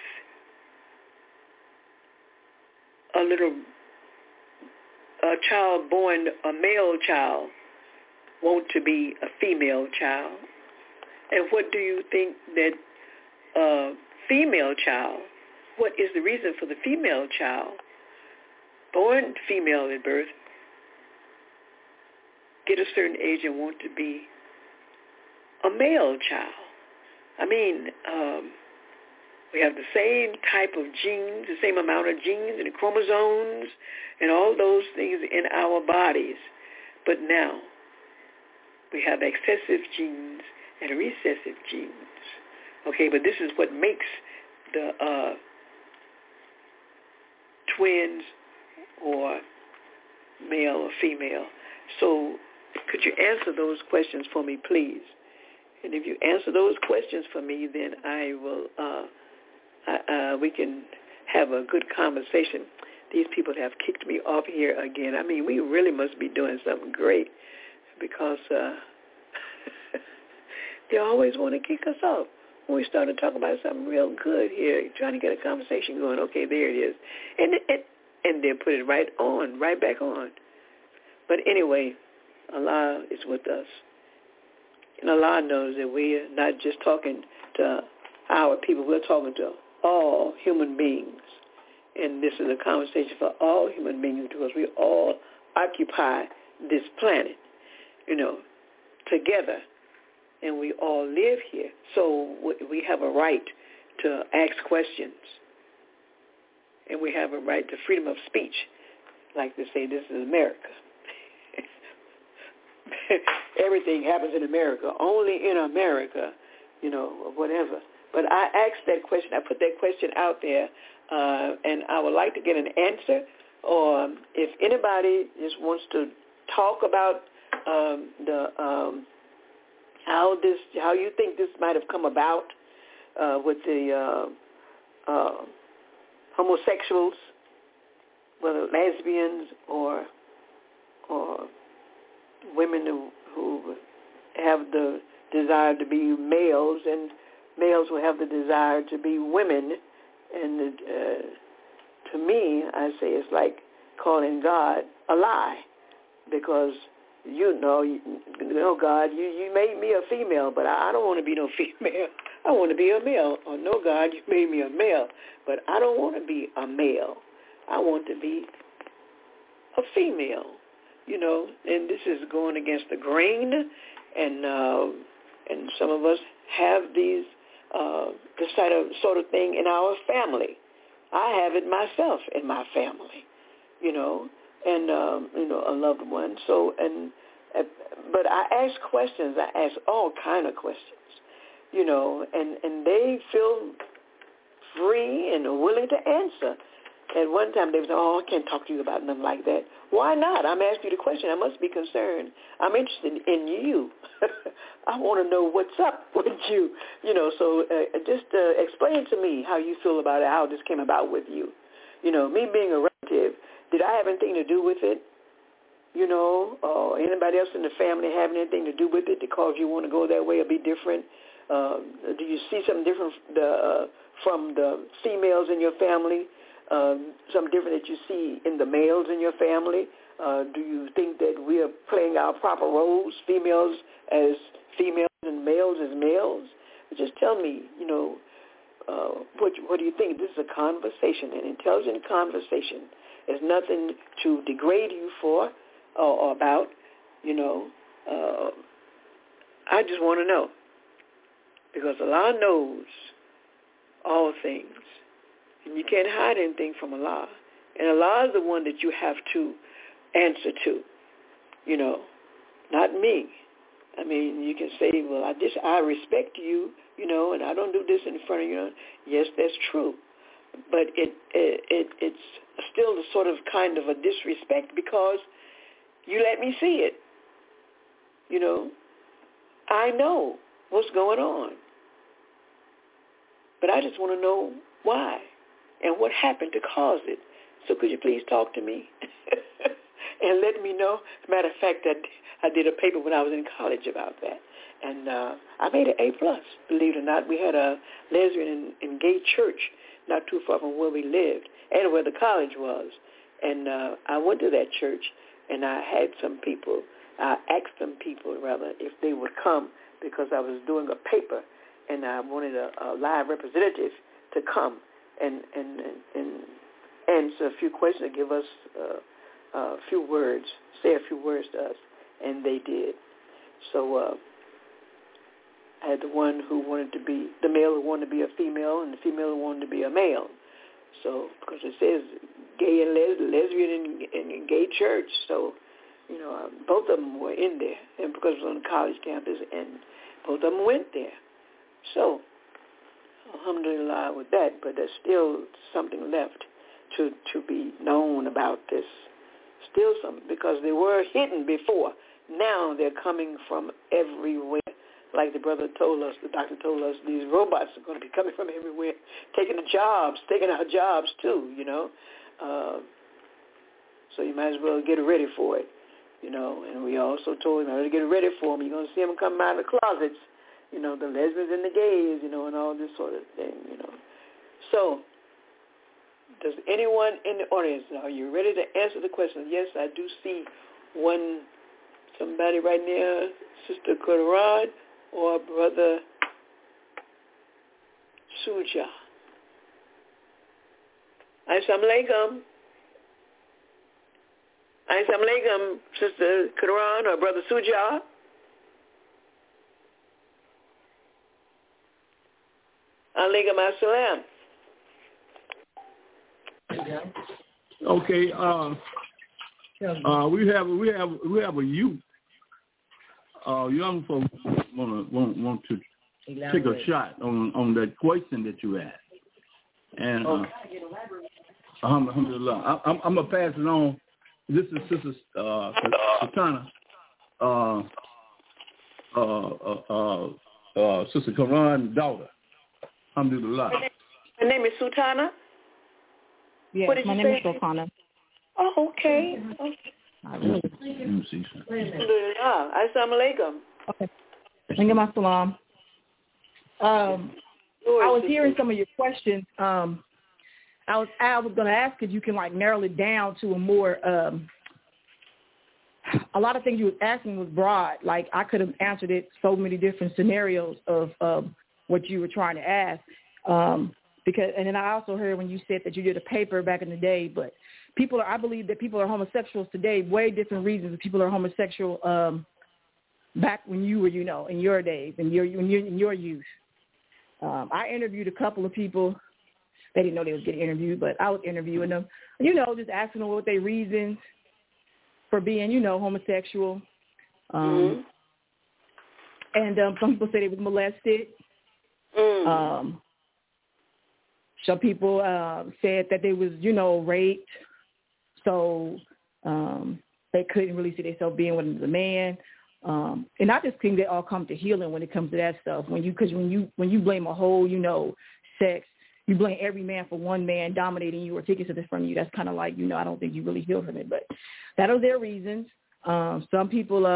a child born a male child want to be a female child? And what do you think that a female child, what is the reason for the female child born female at birth, get a certain age and want to be a male child? I mean, we have the same type of genes, the same amount of genes and the chromosomes and all those things in our bodies. But now we have excessive genes and recessive genes. Okay, but this is what makes the twins or male or female. So could you answer those questions for me, please? And if you answer those questions for me, then I will, we can have a good conversation. These people have kicked me off here again. I mean, we really must be doing something great because they always want to kick us off. When we start to talk about something real good here, trying to get a conversation going, okay, there it is. And they'll put it right back on. But anyway, Allah is with us. And Allah knows that we are not just talking to our people. We're talking to all human beings. And this is a conversation for all human beings because we all occupy this planet, together. And we all live here. So we have a right to ask questions. And we have a right to freedom of speech. Like they say, this is America. Everything happens in America. Only in America, whatever. But I asked that question. I put that question out there, and I would like to get an answer. Or if anybody just wants to talk about how you think this might have come about with the homosexuals, whether lesbians or women who have the desire to be males, and males who have the desire to be women. And to me, I say it's like calling God a lie, because God, you made me a female, but I don't want to be no female. I want to be a male. Or no, God, you made me a male, but I don't want to be a male. I want to be a female. And this is going against the grain, and some of us have this sort of thing in our family. I have it myself in my family, and a loved one. So but I ask questions. I ask all kind of questions, and they feel free and willing to answer. At one time, they would say, I can't talk to you about nothing like that. Why not? I'm asking you the question. I must be concerned. I'm interested in you. I want to know what's up with you. So just explain to me how you feel about it, how this came about with you. Me being a relative, did I have anything to do with it? Or anybody else in the family have anything to do with it that caused you want to go that way or be different? Do you see something different from the females in your family? Something different that you see in the males in your family? Do you think that we are playing our proper roles, females as females and males as males? Just tell me, what do you think? This is a conversation, an intelligent conversation. There's nothing to degrade you for or about, I just want to know, because Allah knows all things. And you can't hide anything from Allah. And Allah is the one that you have to answer to, not me. I mean, you can say, well, I respect you, and I don't do this in front of you. Yes, that's true. But it's still the sort of kind of a disrespect because you let me see it. I know what's going on. But I just want to know why and what happened to cause it. So could you please talk to me and let me know? As a matter of fact, I did a paper when I was in college about that. And I made an A+, believe it or not. We had a lesbian and gay church not too far from where we lived and where the college was. And I went to that church, and I had some people, I asked some people, rather, if they would come because I was doing a paper, and I wanted a live representative to come and answer a few questions, give us a few words, say a few words to us, and they did. So I had the one who wanted to be, the male who wanted to be a female, and the female who wanted to be a male. So, because it says gay and lesbian and gay church, so, both of them were in there, and because it was on the college campus, and both of them went there. So, alhamdulillah with that, but there's still something left to be known about this. Still something, because they were hidden before. Now they're coming from everywhere. Like the brother told us, the doctor told us, these robots are going to be coming from everywhere, taking our jobs too, so you might as well get ready for it, And we also told him, to get ready for them. You're going to see them come out of the closets, the lesbians and the gays, and all this sort of thing, So, does anyone in the audience, are you ready to answer the question? Yes, I do see somebody right now, Sister Quran. or Brother Suja. Assalamu alaikum. Assalamu alaikum, Sister Quran or Brother Suja. Alaikum assalam. Okay. We have a youth. Young folks want to take a shot on that question that you asked. And alhamdulillah, I'm gonna pass it on. This is Sister Sultana, Sister Quran's daughter. Alhamdulillah. Her name is Sultana? Yes, what did my you name say? is Sultana. Oh, okay. Let me see something. Alhamdulillah. Assalamu alaikum. Okay. Alaikum assalam. I was hearing some of your questions. I was going to ask if you can narrow it down to a more. A lot of things you were asking was broad. Like I could have answered it so many different scenarios of what you were trying to ask. Because and then I also heard when you said that you did a paper back in the day, but I believe that people are homosexuals today, way different reasons that people are homosexual back when you were, in your days, in your youth. I interviewed a couple of people. They didn't know they was getting interviewed, but I was interviewing them, just asking them what their reasons for being, homosexual. And some people said they was molested. Some people said that they was, raped. So they couldn't really see themselves being with a man. And I just think they all come to healing when it comes to that stuff. When you blame a whole, sex, you blame every man for one man dominating you or taking something from you. That's kind of like, I don't think you really heal from it. But that are their reasons. Some people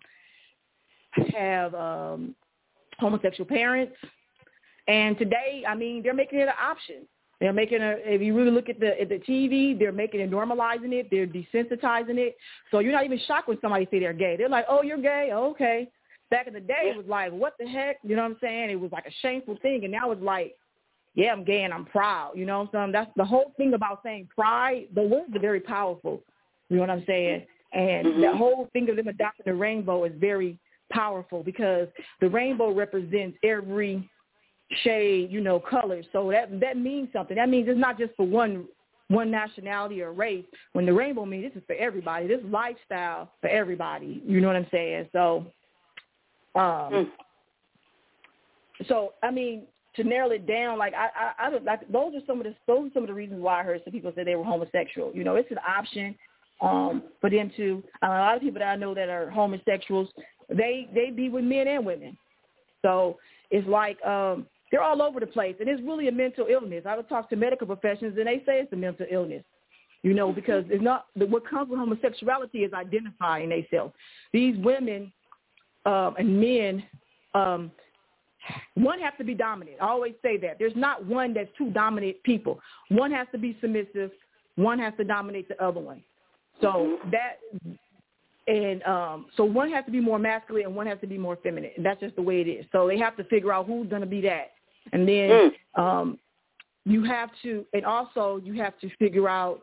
have homosexual parents. And today, they're making it an option. They're making if you really look at the TV, they're making it, normalizing it. They're desensitizing it. So you're not even shocked when somebody say they're gay. They're like, oh, you're gay? Oh, okay. Back in the day, it was like, what the heck? You know what I'm saying? It was like a shameful thing. And now it's like, yeah, I'm gay and I'm proud. You know what I'm saying? That's the whole thing about saying pride. The words are very powerful. You know what I'm saying? And the whole thing of them adopting the rainbow is very powerful because the rainbow represents every shade, color. So that means something. That means it's not just for one nationality or race. When the rainbow means this is for everybody. This lifestyle for everybody. You know what I'm saying? So, to narrow it down, those are some of the reasons why I heard some people say they were homosexual. It's an option for them to. A lot of people that I know that are homosexuals, they be with men and women. So it's like they're all over the place, and it's really a mental illness. I would talk to medical professionals, and they say it's a mental illness, because it's not what comes with homosexuality is identifying themselves. These women and men, one has to be dominant. I always say that. There's not one that's two dominant people. One has to be submissive. One has to dominate the other one. So so one has to be more masculine and one has to be more feminine. And that's just the way it is. So they have to figure out who's going to be that. And then you have to figure out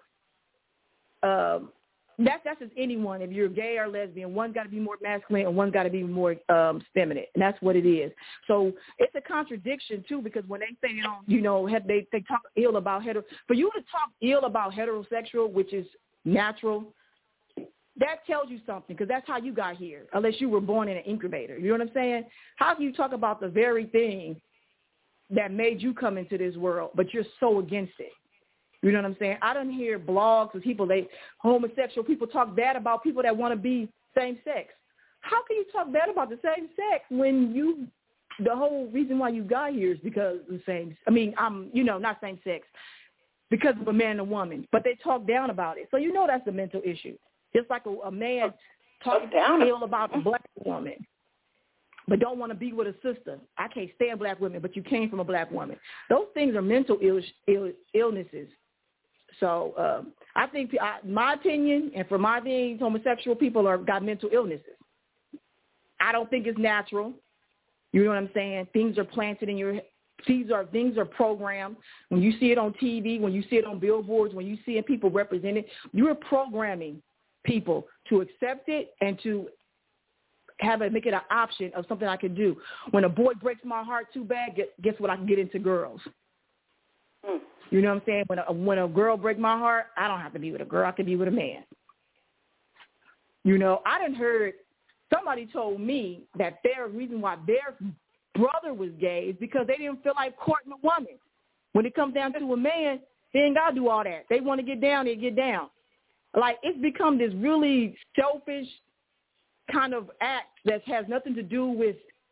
that's just anyone. If you're gay or lesbian, one's got to be more masculine and one's got to be more feminine. And that's what it is. So it's a contradiction, too, because when they say, they talk ill about for you to talk ill about heterosexual, which is natural, that tells you something because that's how you got here, unless you were born in an incubator. You know what I'm saying? How can you talk about the very thing that made you come into this world, but you're so against it? You know what I'm saying? I don't hear blogs of people, homosexual people talk bad about people that want to be same sex. How can you talk bad about the same sex when the whole reason why you got here is because of the same, not same sex, because of a man and a woman, but they talk down about it. So that's a mental issue. Just like a man talking ill about a black woman, but don't want to be with a sister. I can't stand black women, but you came from a black woman. Those things are mental illnesses. So I think, my opinion, and for my things, homosexual people got mental illnesses. I don't think it's natural. You know what I'm saying? Things are planted in your head. Things are programmed. When you see it on TV, when you see it on billboards, when you see people represented, you are programming people to accept it and to make it an option of something I can do. When a boy breaks my heart too bad, guess what? I can get into girls. You know what I'm saying? When a girl breaks my heart, I don't have to be with a girl. I can be with a man. You know, I done heard somebody told me that their reason why their brother was gay is because they didn't feel like courting a woman. When it comes down to a man, they ain't got to do all that. They want to get down, they get down. Like, it's become this really selfish kind of act that has nothing to do with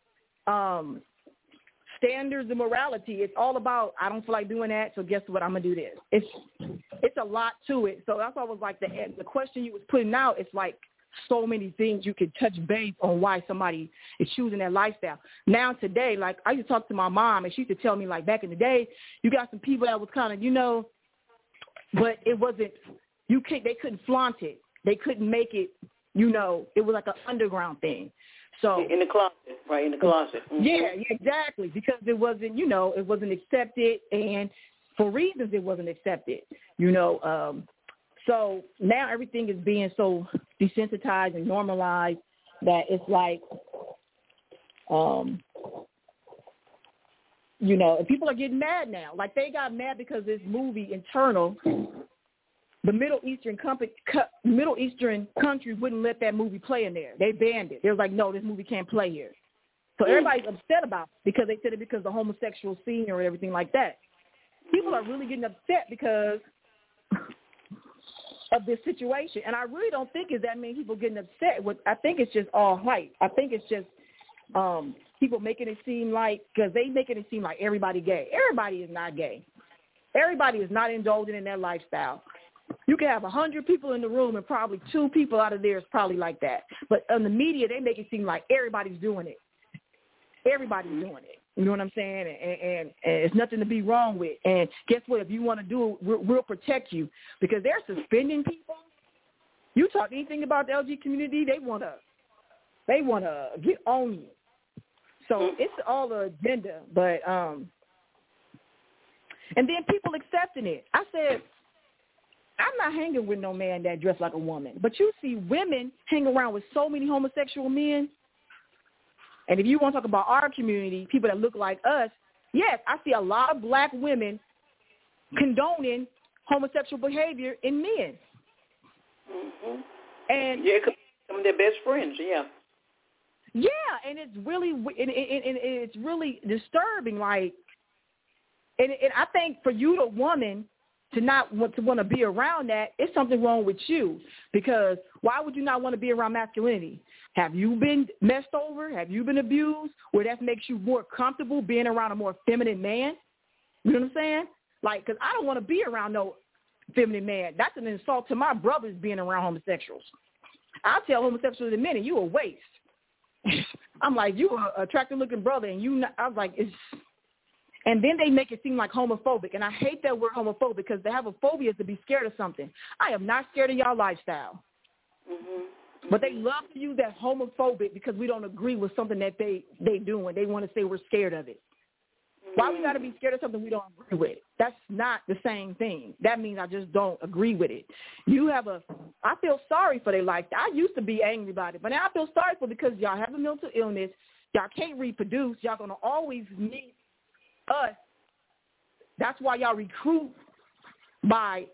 standards and morality. It's all about, I don't feel like doing that, so guess what, I'm going to do this. It's a lot to it. So that's why I was like, the question you was putting out, it's like, so many things you could touch base on why somebody is choosing that lifestyle. Now today, like I used to talk to my mom and she used to tell me like back in the day, you got some people that was kind of, you know, but it wasn't, they couldn't flaunt it. They couldn't make it, you know, it was like an underground thing. So in the closet, right, in the closet. Mm-hmm. Yeah, exactly, because it wasn't, you know, it wasn't accepted, and for reasons it wasn't accepted, you know. So now everything is being so desensitized and normalized that it's like, you know, and people are getting mad now. Like they got mad because this movie, Internal, the Middle Eastern country wouldn't let that movie play in there. They banned it. They were like, no, this movie can't play here. So everybody's upset about it because they said it because of the homosexual scene or everything like that. People are really getting upset because of this situation. And I really don't think it's that many people getting upset. I think it's just all hype. I think it's just people making it seem like, because they making it seem like everybody gay. Everybody is not gay. Everybody is not indulging in that lifestyle. You can have 100 people in the room and probably 2 people out of there is probably like that. But on the media, they make it seem like everybody's doing it. Everybody's doing it. You know what I'm saying? And it's nothing to be wrong with. And guess what? If you want to do it, we'll protect you, because they're suspending people. You talk anything about the LGBT community, they want to get on you. So it's all the agenda. But and then people accepting it. I said, I'm not hanging with no man that dressed like a woman. But you see women hang around with so many homosexual men. And if you want to talk about our community, people that look like us, yes, I see a lot of black women condoning homosexual behavior in men. Mm-hmm. And yeah, some of their best friends, yeah. Yeah, and it's really disturbing. Like, and I think for you, the woman, to not want to be around that, it's something wrong with you. Because why would you not want to be around masculinity? Have you been messed over? Have you been abused? Where that makes you more comfortable being around a more feminine man? You know what I'm saying? Like, because I don't want to be around no feminine man. That's an insult to my brothers being around homosexuals. I'll tell homosexuals in a minute, you a waste. I'm like, you an attractive-looking brother, and I was like, it's... And then they make it seem like homophobic. And I hate that word homophobic, because to have a phobia is to be scared of something. I am not scared of y'all lifestyle. Mm-hmm. But they love to use that homophobic because we don't agree with something that they doing. They want to say we're scared of it. Mm-hmm. Why we got to be scared of something we don't agree with? That's not the same thing. That means I just don't agree with it. I feel sorry for their life. I used to be angry about it, but now I feel sorry for it because y'all have a mental illness. Y'all can't reproduce. Y'all going to always need us. That's why y'all recruit by,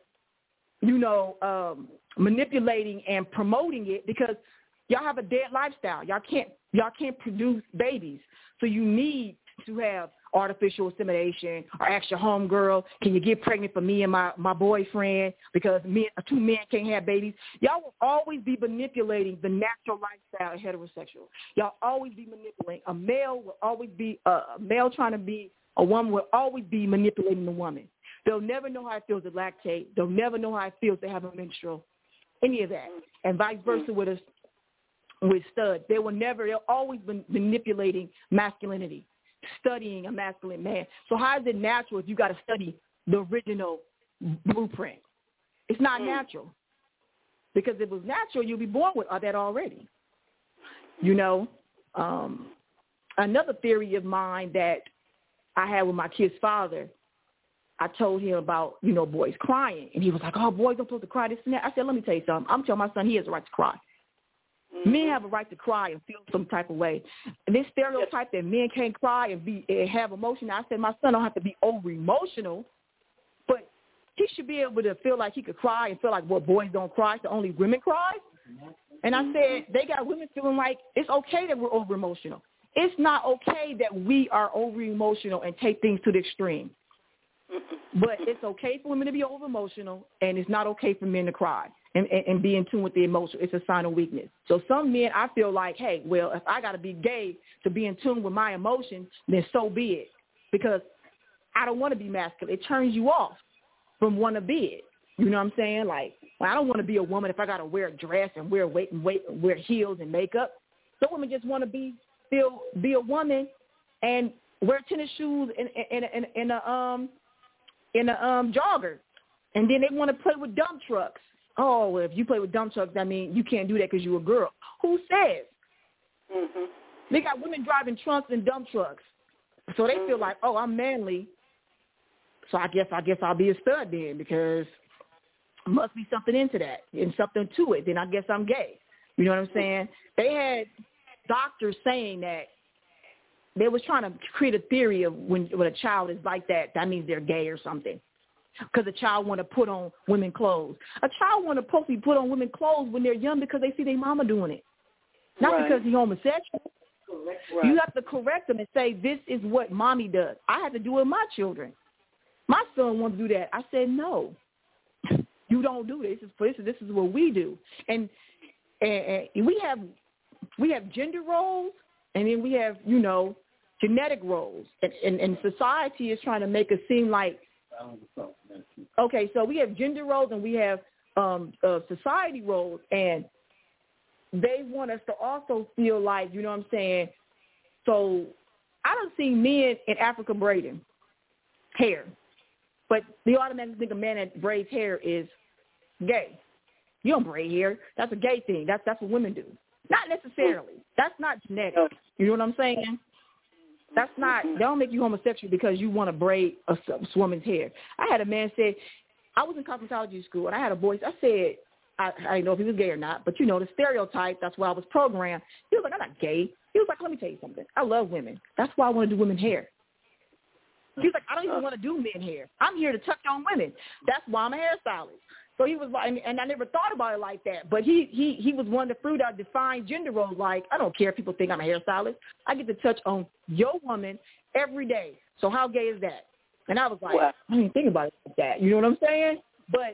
manipulating and promoting it, because y'all have a dead lifestyle. Y'all can't produce babies. So you need to have artificial insemination, or ask your homegirl, can you get pregnant for me and my boyfriend, because 2 men can't have babies. Y'all will always be manipulating the natural lifestyle of heterosexual. Y'all always be manipulating. A male will always be a male trying to be a woman will always be manipulating the woman. They'll never know how it feels to lactate. They'll never know how it feels to have a menstrual, any of that. And vice versa with studs. They'll always be manipulating masculinity, studying a masculine man. So how is it natural if you got to study the original blueprint? It's not natural. Because if it was natural, you'd be born with that already. another theory of mine that I had with my kid's father, I told him about, boys crying. And he was like, oh, boys don't supposed to cry, this and that. I said, let me tell you something. I'm telling my son he has a right to cry. Mm-hmm. Men have a right to cry and feel some type of way. And this stereotype that men can't cry and have emotion, I said my son don't have to be over-emotional, but he should be able to feel like he could cry and feel like, well, boys don't cry, so only women cry. And I said, they got women feeling like it's okay that we're over-emotional. It's not okay that we are over-emotional and take things to the extreme. But it's okay for women to be over-emotional, and it's not okay for men to cry and be in tune with the emotion. It's a sign of weakness. So some men, I feel like, hey, well, if I got to be gay to be in tune with my emotions, then so be it. Because I don't want to be masculine. It turns you off from want to be it. You know what I'm saying? Like, well, I don't want to be a woman if I got to wear a dress and wear heels and makeup. Some women just want to be a woman and wear tennis shoes and a jogger, and then they want to play with dump trucks. Oh, well, if you play with dump trucks, that means you can't do that because you're a girl. Who says? Mm-hmm. They got women driving trunks and dump trucks, so they feel like, oh, I'm manly, so I guess I'll be a stud then because must be something into that and something to it. Then I guess I'm gay. You know what I'm saying? They had doctors saying that they was trying to create a theory of when a child is like that means they're gay or something. Because a child want to put on women clothes. A child want to possibly put on women clothes when they're young because they see their mama doing it. Not because he's homosexual. Right. You have to correct them and say, this is what mommy does. I had to do it with my children. My son wants to do that. I said, no, you don't do this. This is what we do. And we have gender roles, and then we have, genetic roles. And society is trying to make it seem like, okay, so we have gender roles and we have society roles, and they want us to also feel like, you know what I'm saying? So I don't see men in Africa braiding hair, but they automatically think a man that braids hair is gay. You don't braid hair. That's a gay thing. That's what women do. Not necessarily. That's not genetic. You know what I'm saying? That's not, they don't make you homosexual because you want to braid a woman's hair. I had a man say, I was in cosmetology school, and I had a voice. I said, I didn't know if he was gay or not, but, the stereotype, that's why I was programmed. He was like, I'm not gay. He was like, let me tell you something. I love women. That's why I want to do women's hair. He was like, I don't even want to do men hair. I'm here to touch on women. That's why I'm a hairstylist. So he was like, and I never thought about it like that, but he was one of the fruit I defined gender roles. Like, I don't care if people think I'm a hairstylist. I get to touch on your woman every day. So how gay is that? And I was like, I didn't think about it like that. You know what I'm saying? But,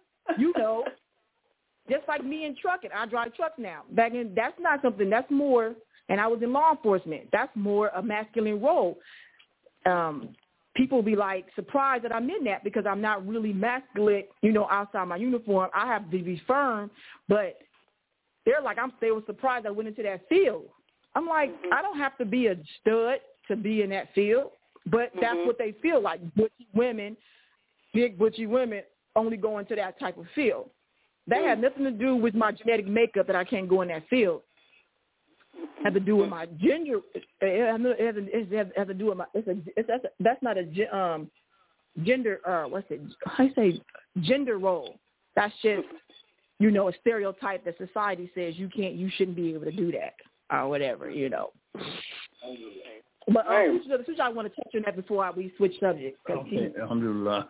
just like me in trucking, I drive trucks now. Back in, that's not something, that's more, and I was in law enforcement. That's more a masculine role. People will be like surprised that I'm in that because I'm not really masculine, outside my uniform. I have to be firm, but they're like, they were surprised I went into that field. I'm like, I don't have to be a stud to be in that field, but that's what they feel like. Big butchy women only go into that type of field. That had nothing to do with my genetic makeup that I can't go in that field. It had to do with my gender. It has to do with my. That's not a gender. What's it? I say gender role. That's just a stereotype that society says you shouldn't be able to do that or whatever. But I want to touch on that before we switch subjects. Okay, alhamdulillah.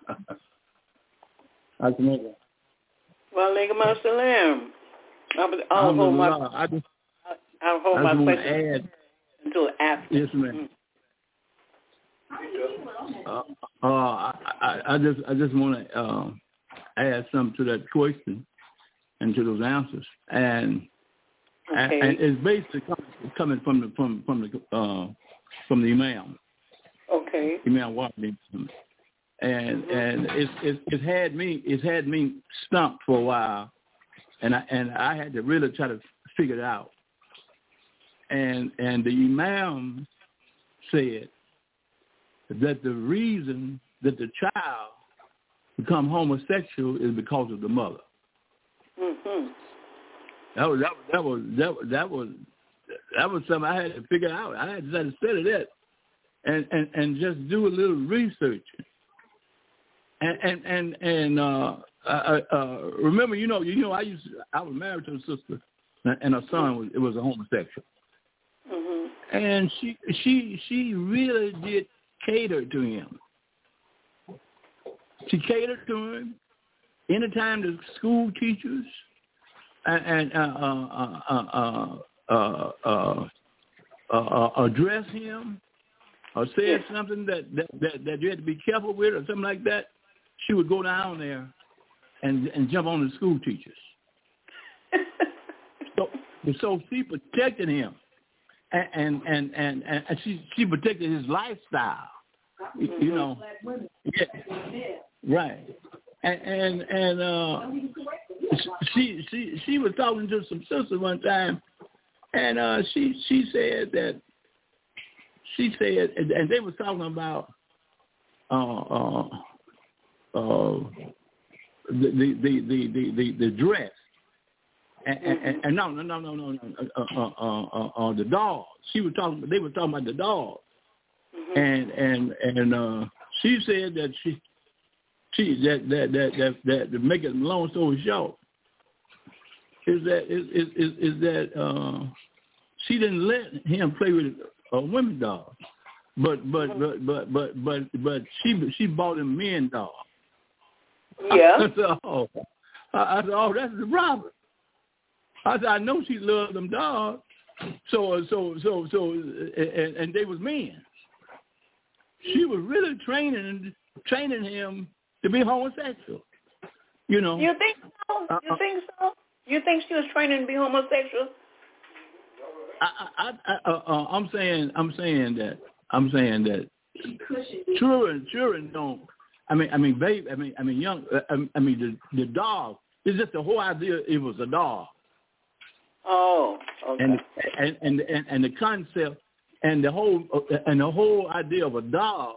Wa alaikum assalam. I'll hold my question until after. Yes, ma'am. I just want to add something to that question and to those answers, and it's basically coming from the Imam. Okay. Imam Wahbi. And it's had me stumped for a while, and I had to really try to figure it out. And the Imam said that the reason that the child become homosexual is because of the mother. Mm-hmm. that was something I had to figure out. I had to study that and just do a little research. And remember, I was married to a sister, and her son was a homosexual. Mm-hmm. And she really did cater to him. She catered to him. Anytime the school teachers address him or said something that you had to be careful with or something like that, she would go down there and jump on the school teachers. So she protected him, and she protected his lifestyle. Yeah, right. And she was talking to some sisters one time, and she said, and they were talking about the dress, and no, the doll. They were talking about the doll, and she said that that to make it long story short, is that she didn't let him play with a women doll, but she bought him men doll. Yeah. I said, that's the problem. I said, I know she loved them dolls, so and they was men. She was really training him to be homosexual. You think so? You think she was training to be homosexual? I'm saying that children don't. The dog. It's just the whole idea. It was a dog. Oh, okay. And the concept and the whole idea of a dog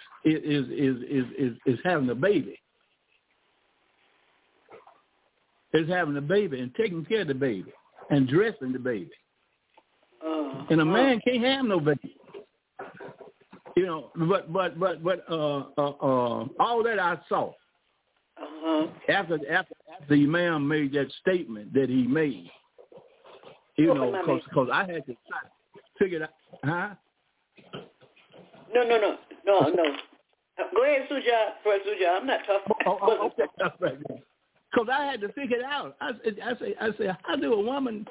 is having a baby. Is having a baby and taking care of the baby and dressing the baby. And a man can't have no baby. But all that I saw after the Imam made that statement that he made, because I had to try to figure it out. Huh? No. Go ahead, Suja. I'm not talking. Okay, that's right. Because I had to figure it out. I said, how do a woman?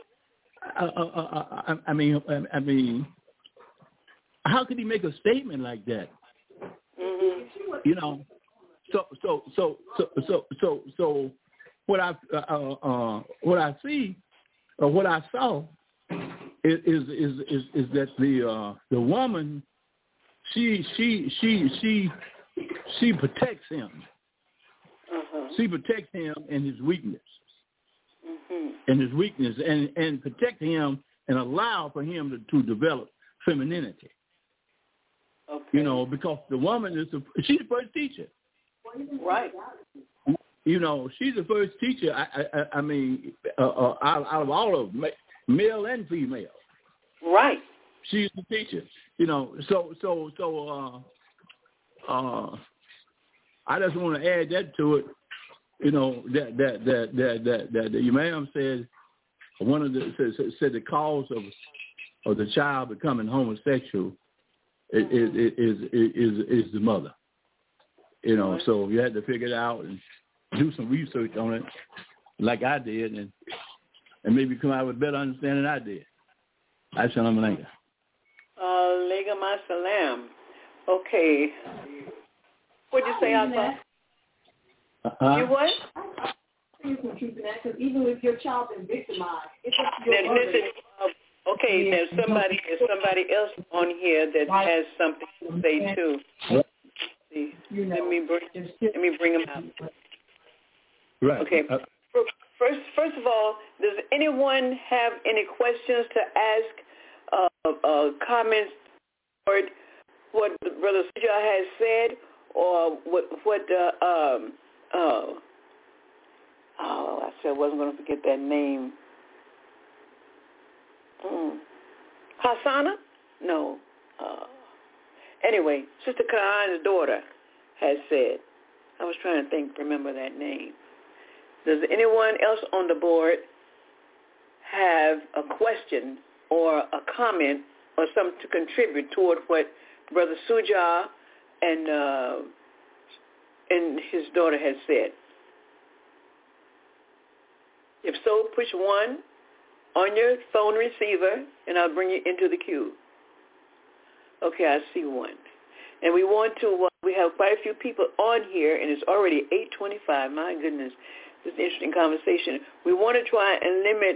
How could he make a statement like that? Mm-hmm. So what I see or what I saw is that the woman she protects him. She protects him in his weakness. And protect him and allow for him to develop femininity. Okay. Because the woman she's the first teacher. Right. She's the first teacher. Out of all of them, male and female. Right. She's the teacher. I just want to add that to it. That the Imam said said the cause of the child becoming homosexual is the mother. So you had to figure it out and do some research on it, like I did, and maybe come out with a better understanding than I did. Assalamu alaikum. Alaikum assalam. Okay. What'd you say, Alpha? You what? Because even if your child is victimized, it's up to your okay, there's somebody else on here that has something to say too. Let me bring him out. Right. Okay. First of all, does anyone have any questions to ask, comments, or what Brother Suja has said, or what I said I wasn't going to forget that name. Hassana? No. Anyway, Sister Khan's daughter has said, I was trying to remember that name. Does anyone else on the board have a question or a comment or something to contribute toward what Brother Suja and his daughter has said? If so, push 1 on your phone receiver, and I'll bring you into the queue. Okay, I see 1. And we want to, we have quite a few people on here, and it's already 8:25. My goodness, this is an interesting conversation. We want to try and limit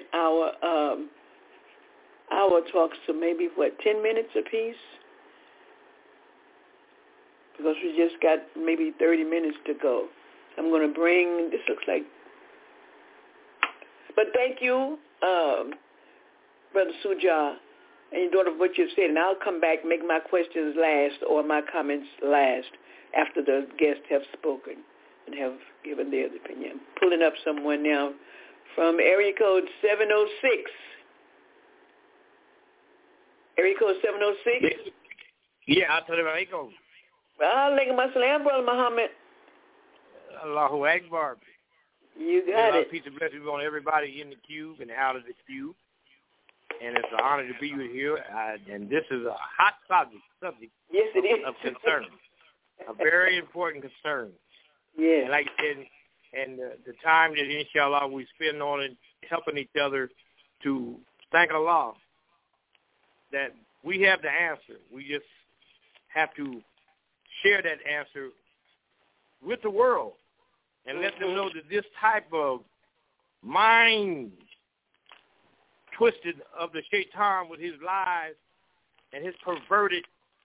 our talks to maybe, 10 minutes apiece? Because we just got maybe 30 minutes to go. I'm going to bring, this looks like, but thank you, Brother Suja, and your daughter, for what you've said, and I'll come back, make my questions last or my comments last after the guests have spoken and have given their opinion. Pulling up someone now from area code 706. Area code 706? Yeah, Assalamu alaikum. Alaikum assalam, Brother Muhammad. Allahu Akbar. You got it. Peace and blessings on everybody in the queue and out of the queue. And it's an honor to be with you. And this is a hot subject yes, it is. Of concern. A very important concern. Yes. And like I said, and the time that, inshallah, we spend on it, helping each other to thank Allah that we have the answer. We just have to share that answer with the world and let them know that this type of mind twisted of the shaitan with his lies and his perverted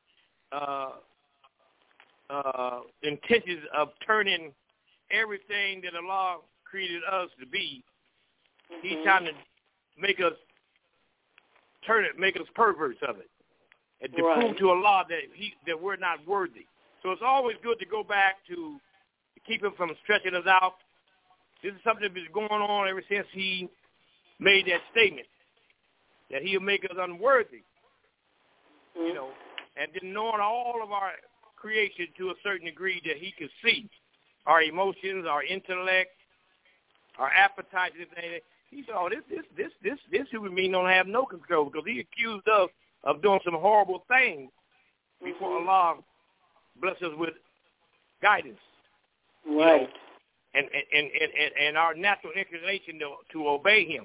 intentions of turning everything that Allah created us to be, he's trying to make us turn it, make us perverts of it, and to prove to Allah that we're not worthy. So it's always good to go back to keep him from stretching us out. This is something that's been going on ever since he made that statement, that he'll make us unworthy, you know, and then knowing all of our creation to a certain degree that he can see our emotions, our intellect, our appetites, and everything. He said, oh, this human being don't have no control because he accused us of doing some horrible things before Allah bless us with guidance. Right. You know, and our natural inclination to obey him.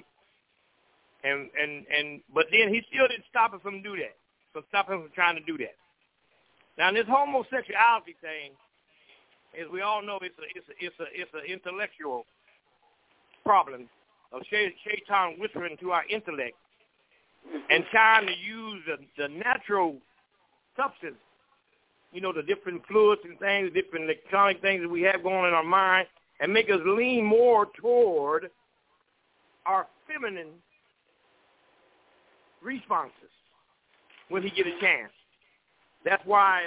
But then he still didn't stop us from doing that. So stop him from trying to do that. Now this homosexuality thing, as we all know, it's an intellectual problem of shaitan whispering to our intellect and trying to use the natural substance, you know, the different fluids and things, different electronic things that we have going in our mind, and make us lean more toward our feminine responses when he get a chance. That's why,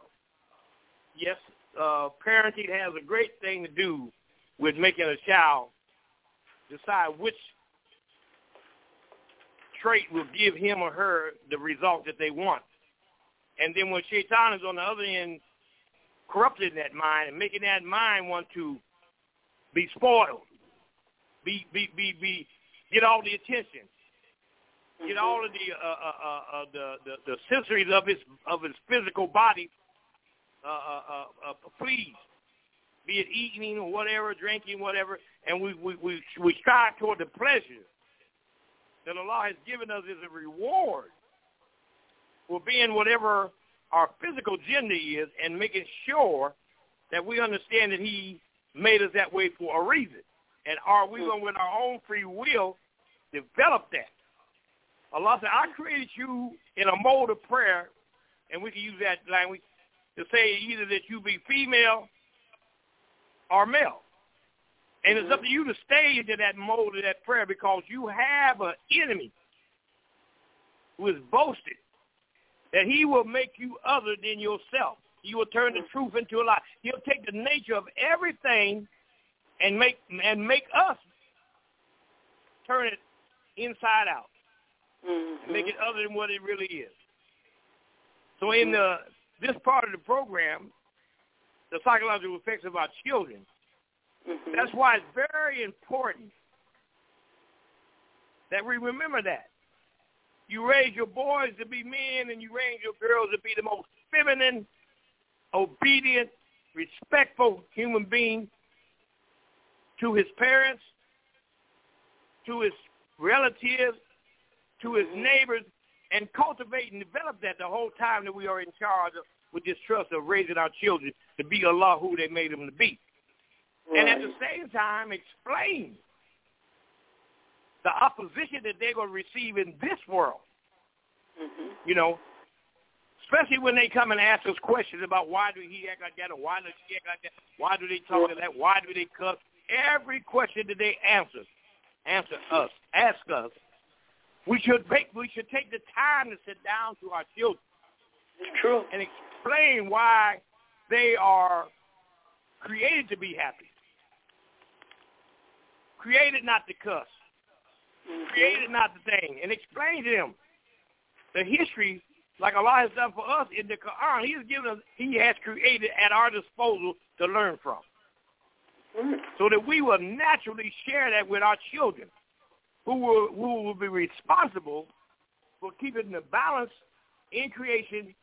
parenting has a great thing to do with making a child decide which trait will give him or her the result that they want. And then when shaitan is on the other end corrupting that mind and making that mind want to be spoiled, get all the attention, get all of the sensories of his physical body pleased, be it eating or whatever, drinking, whatever, and we strive toward the pleasure that Allah has given us as a reward for being whatever our physical gender is, and making sure that we understand that he made us that way for a reason. And are we going to, with our own free will, develop that? Allah said, I created you in a mode of prayer, and we can use that language to say either that you be female or male. And it's up to you to stay into that mode of that prayer, because you have an enemy who is boasted that he will make you other than yourself. He will turn the truth into a lie. He'll take the nature of everything and make us turn it inside out. and make it other than what it really is. So in this part of the program, the psychological effects of our children, that's why it's very important that we remember that. You raise your boys to be men, and you raise your girls to be the most feminine, obedient, respectful human being to his parents, to his relatives, to his neighbors, and cultivate and develop that the whole time that we are in charge of, with this trust of raising our children to be Allah who they made them to be. Right. And at the same time, explain the opposition that they're going to receive in this world. You know, especially when they come and ask us questions about why do he act like that, or why does she act like that, why do they talk like that, why do they cuss. Every question that they ask us, we should take the time to sit down to our children. It's true. And explain why they are created to be happy, created not to cuss, created not to thing, and explain to them the history like Allah has done for us in the Quran. He has created at our disposal to learn from, so that we will naturally share that with our children, who will be responsible for keeping the balance in creation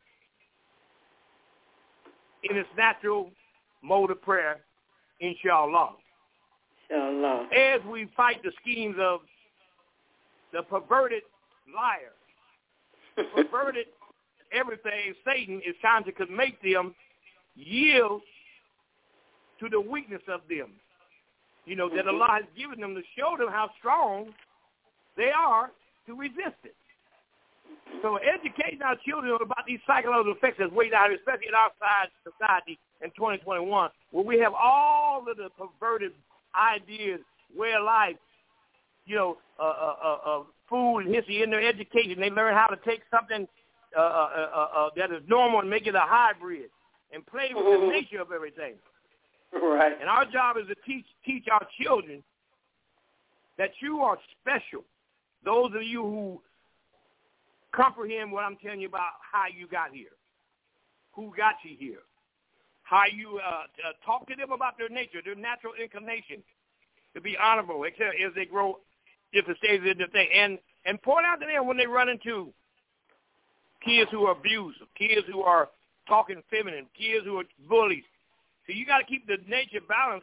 in its natural mode of prayer, inshallah. Inshallah. As we fight the schemes of the perverted liar, the perverted everything, Satan is trying to make them yield to the weakness of them, you know, that Allah has given them to show them how strong they are to resist it. So educating our children about these psychological effects that's way down, especially in our society in 2021, where we have all of the perverted ideas, way of life, you know, food and history in their education. They learn how to take something that is normal and make it a hybrid and play with the nature of everything. Right. And our job is to teach our children that you are special. Those of you who comprehend what I'm telling you about how you got here, who got you here, how you talk to them about their nature, their natural inclination to be honorable, except as they grow different stages of the thing, and point out to them when they run into kids who are abused, kids who are talking feminine, kids who are bullies. So you got to keep the nature balanced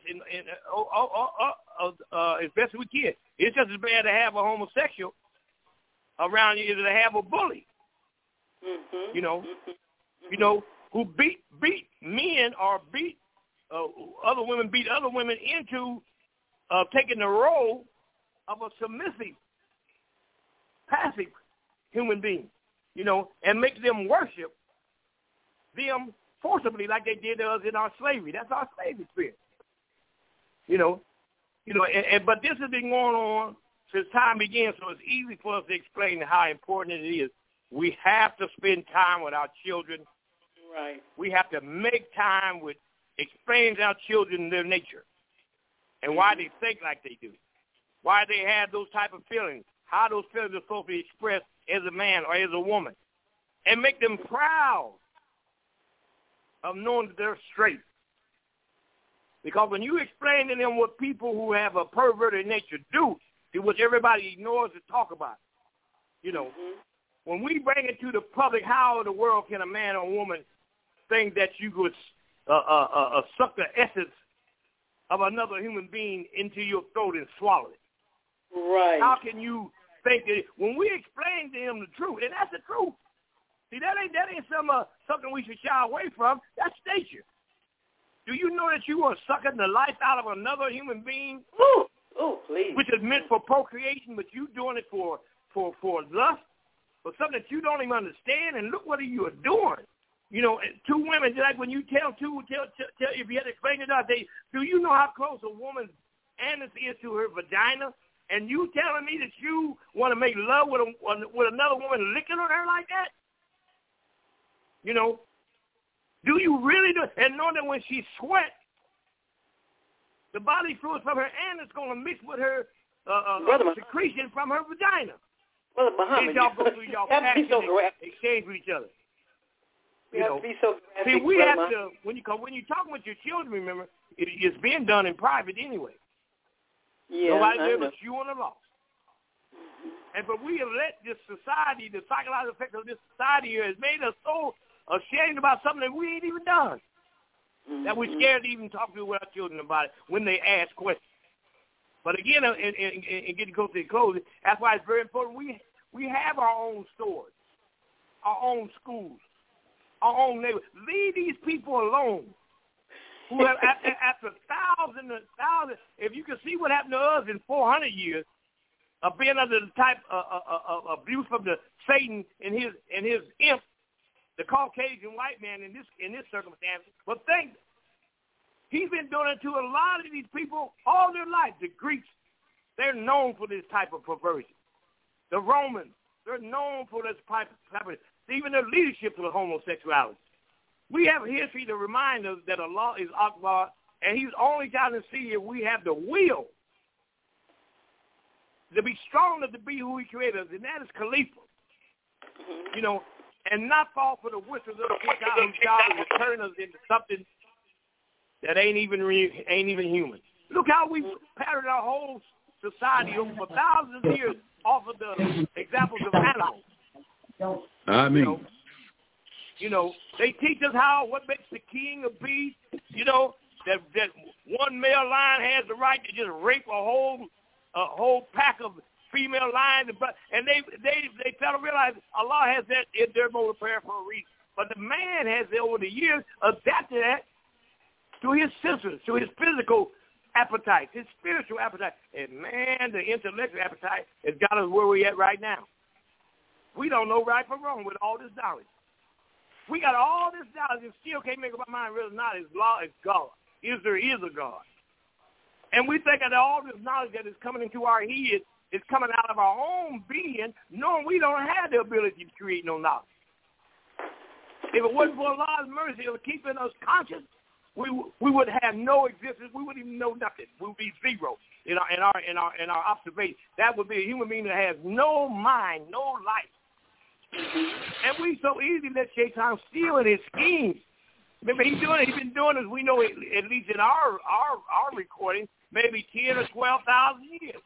as best as we can. It's just as bad to have a homosexual around you as to have a bully. You know, who beat men or beat other women, beat other women into taking the role of a submissive, passive human being, you know, and make them worship them forcibly like they did to us in our slavery. That's our slave experience. But this has been going on since time began, so it's easy for us to explain how important it is. We have to spend time with our children. Right. We have to make time with explaining to our children their nature and why they think like they do, why they have those type of feelings, how those feelings are supposed to be expressed as a man or as a woman, and make them proud of knowing that they're straight. Because when you explain to them what people who have a perverted nature do, which everybody ignores to talk about, you know, when we bring it to the public, how in the world can a man or woman think that you could suck the essence of another human being into your throat and swallow it? Right. How can you think that when we explain to them the truth, and that's the truth. See, that ain't something we should shy away from. That's nature. Do you know that you are sucking the life out of another human being? Oh, please. Which is meant for procreation, but you doing it for lust, for something that you don't even understand. And look what you are doing. You know, two women, like when you tell if you had to explain it out, do you know how close a woman's anus is to her vagina? And you telling me that you want to make love with another woman licking on her like that? You know, do you really do? And know that when she sweats, the body fluids from her anus is going to mix with her secretion from her vagina. Well, Muhammad, y'all go through y'all passion exchange with each other. You know, be so graphic, see, we have to when you're talking with your children. Remember, it's being done in private anyway. Yeah, nobody there but you and the law. But we have let this society, the psychological effect of this society here, has made us so ashamed about something that we ain't even done. That we're scared to even talk to our children about it when they ask questions. But again, and getting close to the closing, that's why it's very important. We have our own stores, our own schools, our own neighbors. Leave these people alone. Who have after thousands, if you can see what happened to us in 400 years of being under the type of abuse from the Satan and his imp, the Caucasian white man in this circumstance. But he's been doing it to a lot of these people all their life. The Greeks, they're known for this type of perversion. The Romans, they're known for this type of even their leadership to homosexuality. We have a history to remind us that Allah is Akbar, and he's only trying to see if we have the will to be strong enough to be who he created us, and that is Khalifa. You know, and not fall for the whistles of the kick out whose job is to turn us into something that ain't even human. Look how we patterned our whole society over for thousands of years off of the examples of animals. I mean, you know, they teach us what makes the king a beast. You know, that one male lion has the right to just rape a whole pack of female lions, and they fail to realize Allah has that in their motive prayer for a reason. But the man has, over the years, adapted that to his senses, to his physical appetite, his spiritual appetite. And man, the intellectual appetite has got us where we're at right now. We don't know right from wrong with all this knowledge. We got all this knowledge and still can't make up our mind whether or not His law is God. There is a God. And we think that all this knowledge that is coming into our head is coming out of our own being, knowing we don't have the ability to create no knowledge. If it wasn't for Allah's mercy of keeping us conscious, we would have no existence. We wouldn't even know nothing. We would be zero in our observation. That would be a human being that has no mind, no life. And we so easily let Shaitan steal in his schemes. Remember, he's been doing this, we know, at least in our recording, maybe 10 or 12,000 years.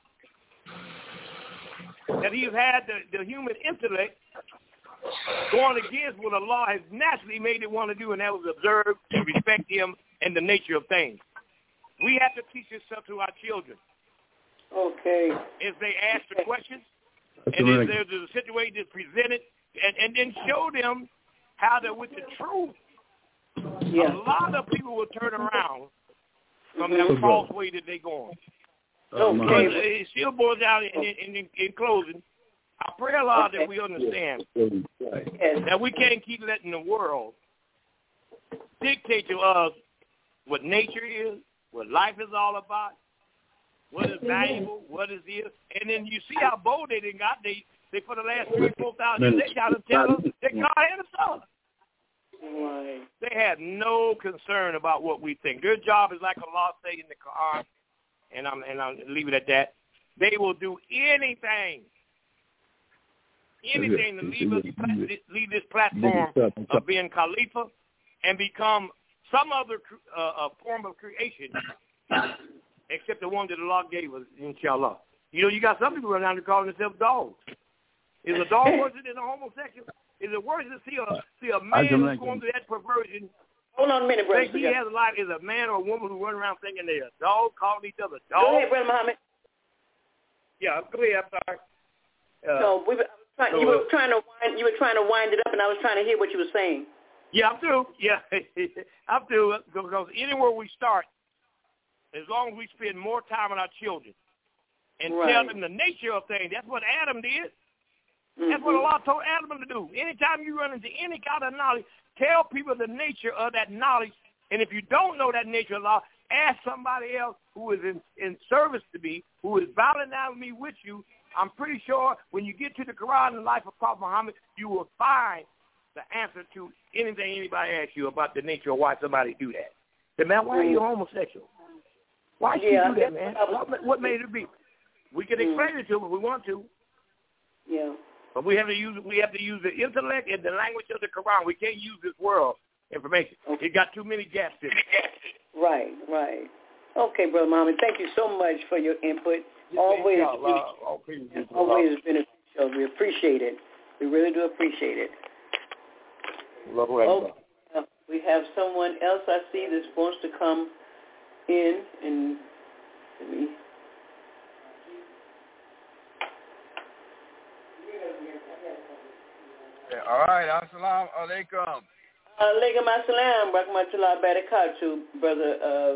That he's had the human intellect going against what Allah has naturally made it want to do, and that was observe and respect him and the nature of things. We have to teach this stuff to our children. Okay. If they ask the questions, and if there's a situation that's presented, and then show them how that with the truth, a lot of people will turn around from that false way that they're going. It still boils down in closing. I pray a lot that we understand that we can't keep letting the world dictate to us what nature is, what life is all about, what is valuable, what is this. And then you see how bold they got. They for the last 3,000 or 4,000 years, they got to tell us that God had a son. Right. They have no concern about what we think. Their job is like Allah say in the Quran, and I'll leave it at that. They will do anything to leave this platform of being Khalifa and become some other form of creation, except the one that Allah gave us, inshallah. You know, you got some people around there calling themselves dogs. Is a dog worse than a homosexual? Is it worse to see a man who's going through that perversion? Hold on a minute, brother. Think he has a life? Is a man or a woman who run around thinking they're a dog, calling each other dogs? Go ahead, Brother Muhammad. Yeah, go ahead. I'm sorry. You were trying to wind it up, and I was trying to hear what you were saying. Yeah, I'm through. Yeah, I'm through. Because anywhere we start, as long as we spend more time with our children and tell them the nature of things, that's what Adam did. That's what Allah told Adam to do. Anytime you run into any kind of knowledge, tell people the nature of that knowledge. And if you don't know that nature of Allah, ask somebody else who is in service to me, who is bowing down with me with you. I'm pretty sure when you get to the Quran and the life of Prophet Muhammad, you will find the answer to anything anybody asks you about the nature of why somebody do that. Say, man, why are you homosexual? Why should you do that, man? What made it be? We can explain it to them if we want to. Yeah. But we have to use the intellect and the language of the Quran. We can't use this world information. Okay. It got too many gaps in it. Right. Okay, Brother Muhammad, thank you so much for your input. Always beneficial. We appreciate it. We really do appreciate it. Okay. We have someone else I see that wants to come in, and let me. All right, assalamu alaikum. Alaikum assalam, rahmatullahi barakatuh, Brother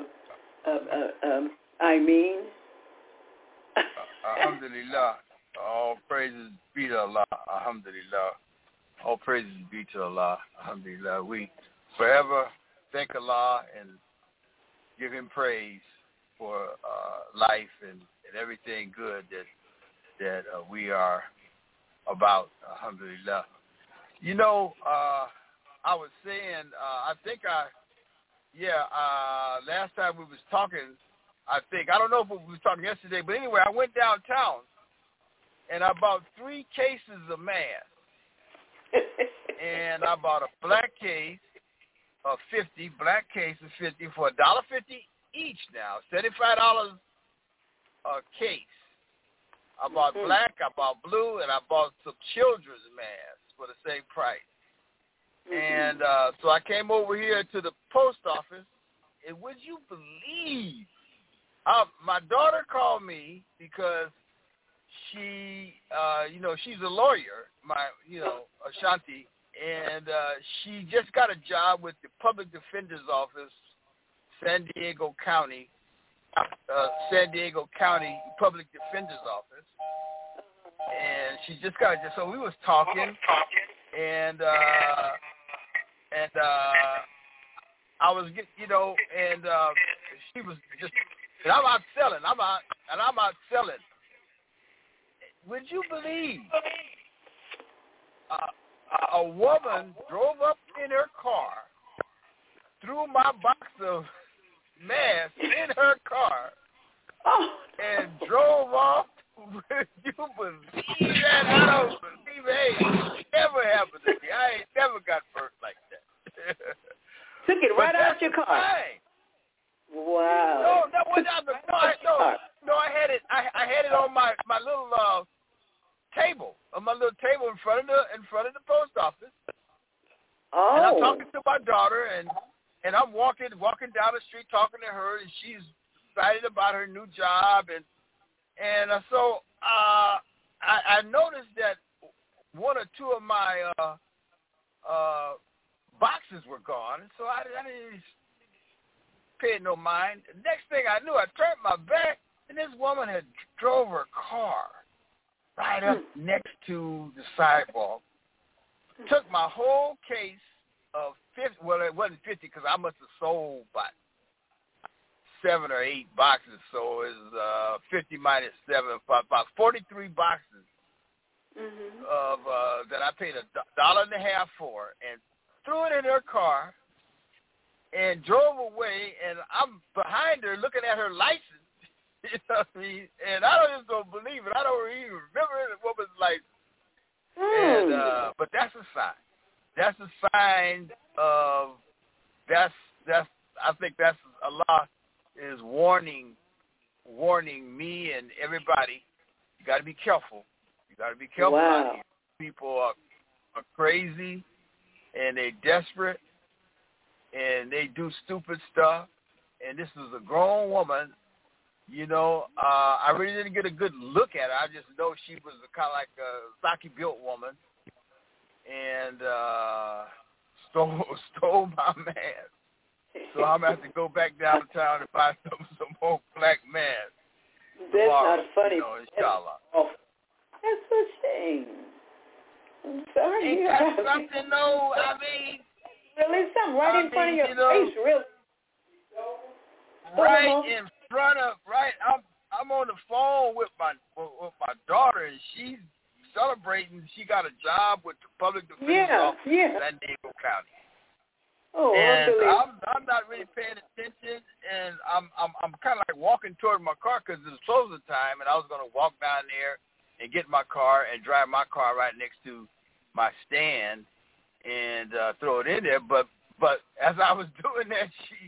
Amin. Alhamdulillah. All praises be to Allah. Alhamdulillah. All praises be to Allah. Alhamdulillah. We forever thank Allah and give Him praise for life and everything good that we are about. Alhamdulillah. You know, I was saying, last time we was talking, I don't know if we was talking yesterday, but anyway, I went downtown and I bought 3 cases of mass. And I bought a black case of 50, black case of 50 for $1.50 each now, $75 a case. I bought black, I bought blue, and I bought some children's masks for the same price. And so I came over here to the post office, and would you believe, my daughter called me because she, she's a lawyer, Ashanti, and she just got a job with the Public Defender's Office, San Diego County Public Defender's Office, and she just got it. So we was talking, and I was she was just, and I'm out selling. Would you believe a woman drove up in her car, threw my box of masks in her car, and drove off? Would you believe that? I don't believe it never happened to me. I ain't never got burnt like that. Took it right out your car. Fine. Wow. No, that wasn't out the car. No, I had it on my little table, on my little table in front of the post office. Oh. And I'm talking to my daughter, and I'm walking down the street talking to her, and she's excited about her new job, and so I noticed that 1 or 2 of my boxes were gone, and so I didn't pay no mind. The next thing I knew, I turned my back, and this woman had drove her car right up next to the sidewalk, took my whole case of 50, well, it wasn't 50 because I must have sold about 7 or 8 boxes, so it was 50 minus 7, about 43 boxes of that I paid $1.50 for, and threw it in her car and drove away, and I'm behind her looking at her license. You know what I mean? And I don't believe it. I don't even remember the woman's license. And but that's a sign. That's a sign of I think that's Allah is warning me and everybody. You got to be careful. You got to be careful out here. People are crazy, and they're desperate, and they do stupid stuff. And this is a grown woman. You know, I really didn't get a good look at her. I just know she was kind of like a stocky-built woman, and stole my mask. So I'm going to have to go back downtown and buy some more black masks. That's not funny. Inshallah. That's a shame. I'm sorry. Ain't that something, though? I mean, really, something right in front of your face, really. Right in front of, I'm on the phone with my daughter, and she's celebrating. She got a job with the Public Defender's Office in San Diego County. Oh, and I'm not really paying attention, and I'm kind of like walking toward my car because it's closing time, and I was going to walk down there and get my car and drive my car right next to my stand and throw it in there. But as I was doing that,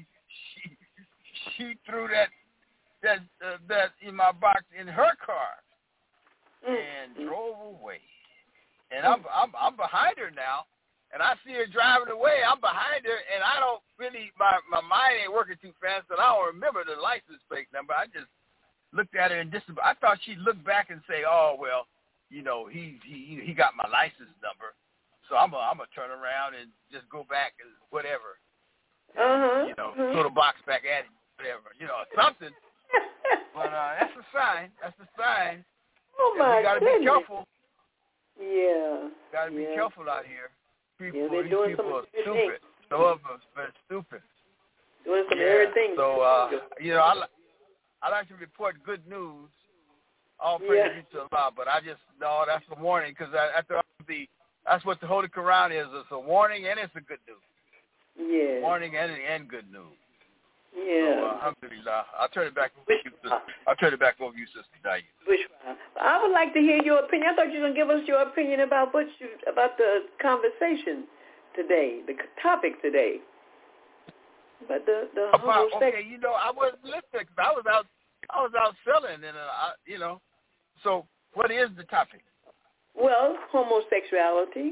she threw that in my box in her car and drove away. And I'm behind her now, and I see her driving away. I'm behind her, and I don't really my mind ain't working too fast, and I don't remember the license plate number. I just looked at her and I thought she'd look back and say, "Oh well, you know, he got my license number, so I'm gonna turn around and just go back and whatever, you know, throw the box back at him, whatever, you know, something." But that's a sign. That's a sign. Oh my we gotta goodness. be careful. Yeah. Gotta be careful out here. People, they're doing these people some are stupid. Some of them are stupid. Doing some everything. So you know, I like to report good news. All praise be to Allah, but I just that's a warning because that's what the Holy Quran is. It's a warning and it's a good news. Yeah. Warning and good news. Yeah. So, alhamdulillah. I'll turn it back over to you, sister. I'll turn it back over to you, Sister Daya. I would like to hear your opinion. I thought you were going to give us your opinion about about the conversation today, the topic today. But the okay, you know, I wasn't listening because I was out selling, and you know. So, what is the topic? Well, homosexuality.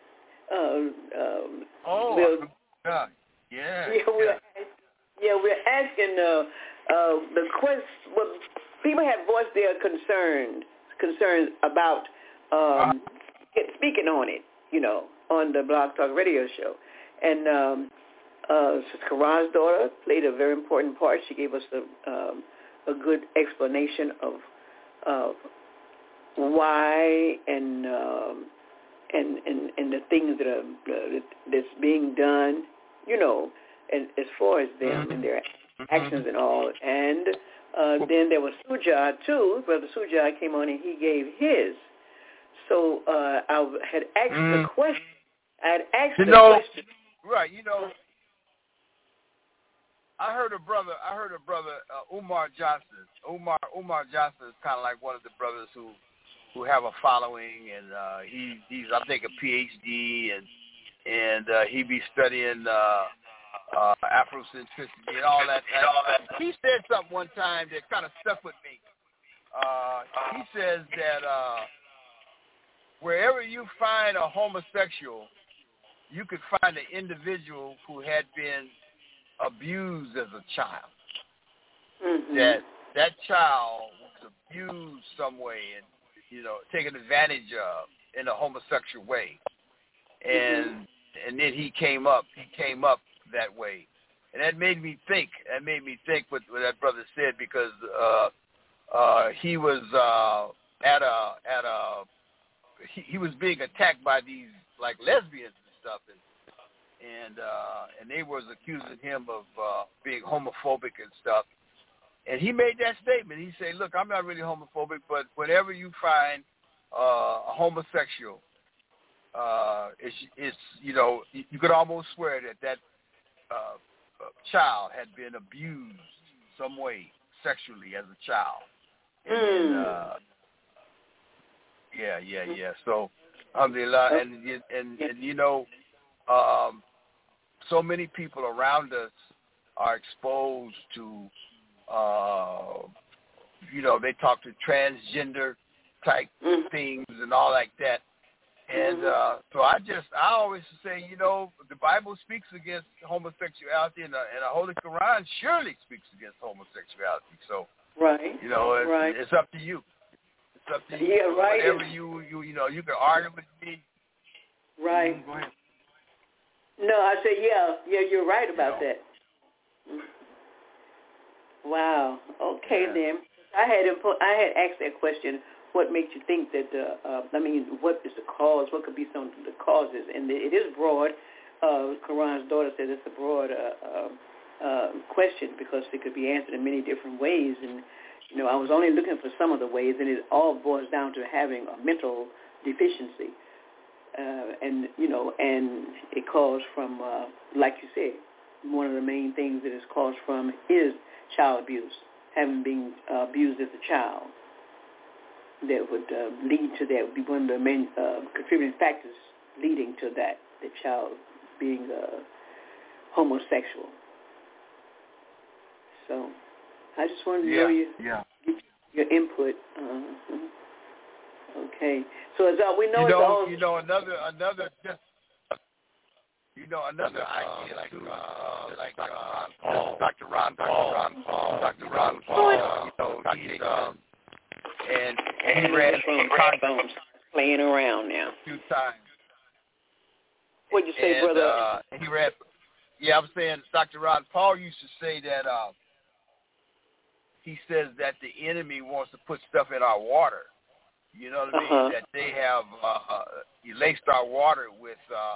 God. We're asking the question. Well, people have voiced their concerns about speaking on it, you know, on the Blog Talk Radio show. And Sister Quran's daughter played a very important part. She gave us a good explanation of why and the things that's being done, you know, and as far as them and their actions and all. And then there was Sujah too. Brother Sujah came on and he gave his. So I had asked the question. Question. Right, you know, I heard a brother, Umar Johnson. Umar Johnson is kind of like one of the brothers who have a following, and he's I think a PhD, and he be studying Afrocentricity and all that. He said something one time that kind of stuck with me. He says that wherever you find a homosexual, you could find an individual who had been abused as a child. That child was abused some way and, you know, taken advantage of in a homosexual way. And then he came up that way. And that made me think what that brother said, because he was he was being attacked by these like lesbians and stuff, and they was accusing him of being homophobic and stuff. And he made that statement. He said, "Look, I'm not really homophobic, but whenever you find a homosexual, it's you know, you could almost swear that child had been abused some way sexually as a child." And So, alhamdulillah, and you know, so many people around us are exposed to, you know, they talk to transgender type things and all like that. And so I always say, you know, the Bible speaks against homosexuality, and the Holy Quran surely speaks against homosexuality. So, you know, it's up to you. It's up to you. Yeah, right. Whatever you know, you can argue with me. Right. Go ahead. No, I said, yeah, you're right about that. Wow. Okay, then. I had asked that question. What makes you think that? What is the cause? What could be some of the causes? And it is broad. Quran's daughter said it's a broad question because it could be answered in many different ways. And you know, I was only looking for some of the ways, and it all boils down to having a mental deficiency. And you know, and it calls from, like you said, one of the main things that is caused from is child abuse, having been abused as a child. that would lead to that, would be one of the main contributing factors leading to that, the child being homosexual. So I just wanted to know your input. Okay. So as we know, another idea like Dr. Ron Paul, and he read phones playing around now. 2 times. What'd you say, brother? He read. Yeah, I'm saying Dr. Ron Paul used to say that. He says that the enemy wants to put stuff in our water. You know what I mean? That they have laced our water with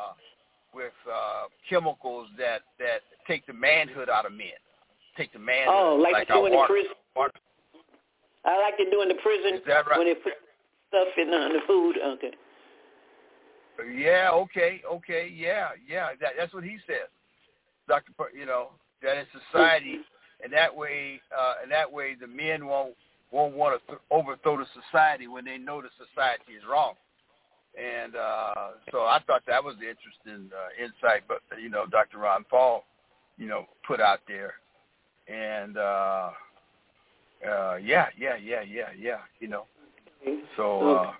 chemicals that take the manhood out of men. Take the manhood. Oh, like they do in the prison. Water. I like to do in the prison. Is that right? When they put stuff in the food. Okay. Yeah. Okay. Yeah. That's what he says. Dr. That in society, and that way the men won't want to overthrow the society when they know the society is wrong. And so I thought that was the interesting insight, but Dr. Ron Paul, put out there, and So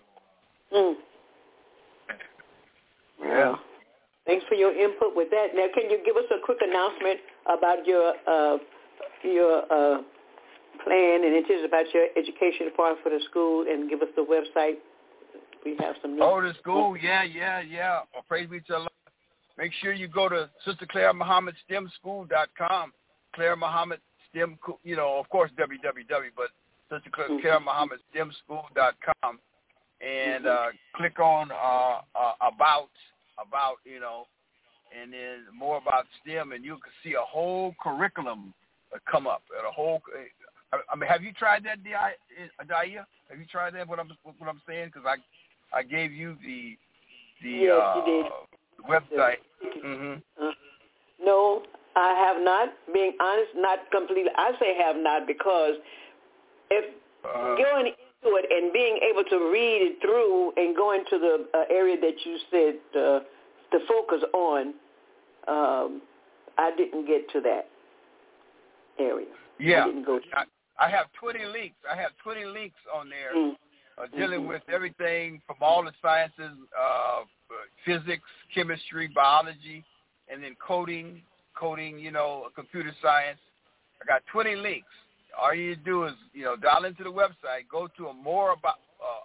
yeah. Thanks for your input with that. Now, can you give us a quick announcement about your plan, and it is about your education part for the school, and give us the website. We have some news. Oh, the school, yeah. Oh, praise be to Allah. Make sure you go to Sister Claire Muhammad STEMschool.com. Claire Muhammad STEM, of course, www, but Sister Claire Muhammad STEMschool.com, and click on about, and then more about STEM, and you can see a whole curriculum come up. Have you tried that, Daia? Have you tried that? What I'm saying? Because I gave you the yes, you did. website. No, I have not. Being honest, not completely. I say have not because if going into it and being able to read it through and going to the area that you said to focus on, I didn't get to that area. Yeah. I didn't go to I have 20 links. I have 20 links on there dealing with everything from all the sciences, physics, chemistry, biology, and then coding, computer science. I got 20 links. All you do is, dial into the website, go to a more about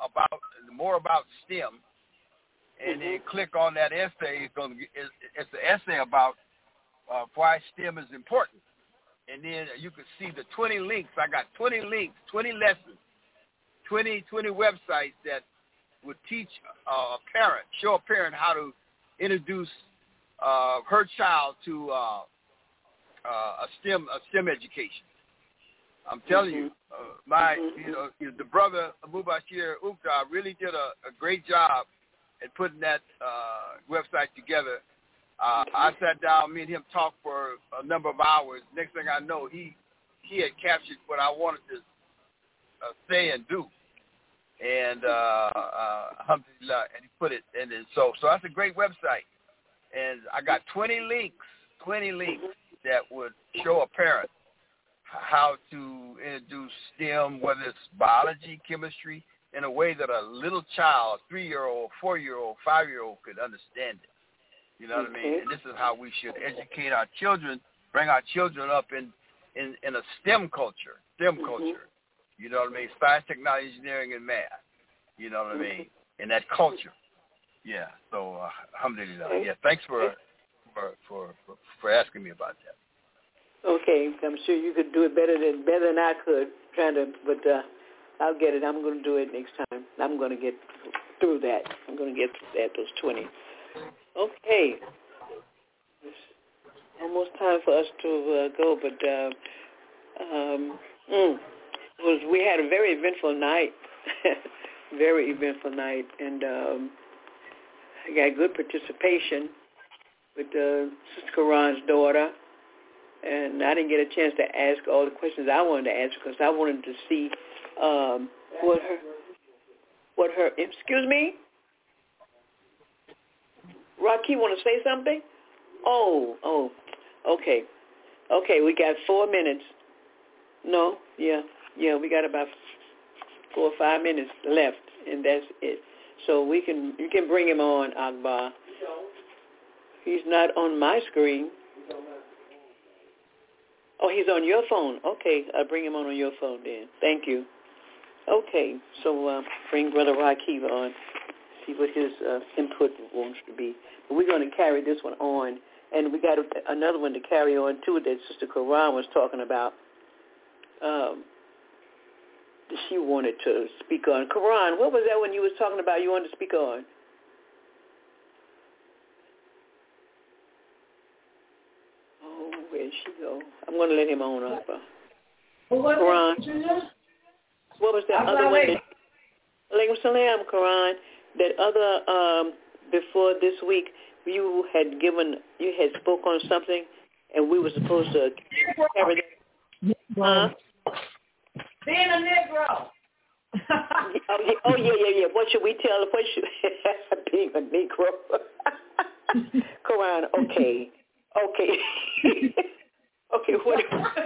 STEM, and then click on that essay. It's the essay about why STEM is important. And then you can see the 20 links. I got 20 links, 20 lessons, 20 websites that would teach show a parent how to introduce her child to a STEM education. I'm telling you, the brother Abu Bashir Uqda really did a great job at putting that website together. I sat down, me and him talked for a number of hours. Next thing I know, he had captured what I wanted to say and do, and alhamdulillah, and he put it. And then so that's a great website. And I got 20 links that would show a parent how to introduce STEM, whether it's biology, chemistry, in a way that a little child, 3-year-old, 4-year-old, 5-year-old could understand it. You know what I mean? And this is how we should educate our children, bring our children up in a STEM culture. You know what I mean? Science, technology, engineering, and math. You know what I mean? In that culture. Yeah. So, alhamdulillah. Yeah. Thanks for asking me about that. Okay. I'm sure you could do it better than I could. But I'll get it. I'm going to do it next time. I'm going to get through that. I'm going to get through that. Those 20. Okay. It's almost time for us to go, but we had a very eventful night, and I got good participation with Sister Karan's daughter, and I didn't get a chance to ask all the questions I wanted to ask because I wanted to see what what her, excuse me? Rocky, want to say something? Oh, okay. Okay, we got 4 minutes. No, yeah, we got about 4 or 5 minutes left, and that's it. So you can bring him on, Akbar. He's not on my screen. Oh, he's on your phone. Okay, I'll bring him on your phone then. Thank you. Okay, so bring Brother Rakib on, see what his input wants to be. But we're going to carry this one on, and we got another one to carry on, too, that Sister Quran was talking about. She wanted to speak on. Quran, what was that one you was talking about you wanted to speak on? Oh, where'd she go? I'm going to let him on up. Quran. What was that other one? Alaikum salam, Quran. That other, before this week, you had spoke on something, and we were supposed to carry that. Huh? Being a Negro. Oh, yeah. What should we tell? Being a Negro. Quran, okay. Okay, what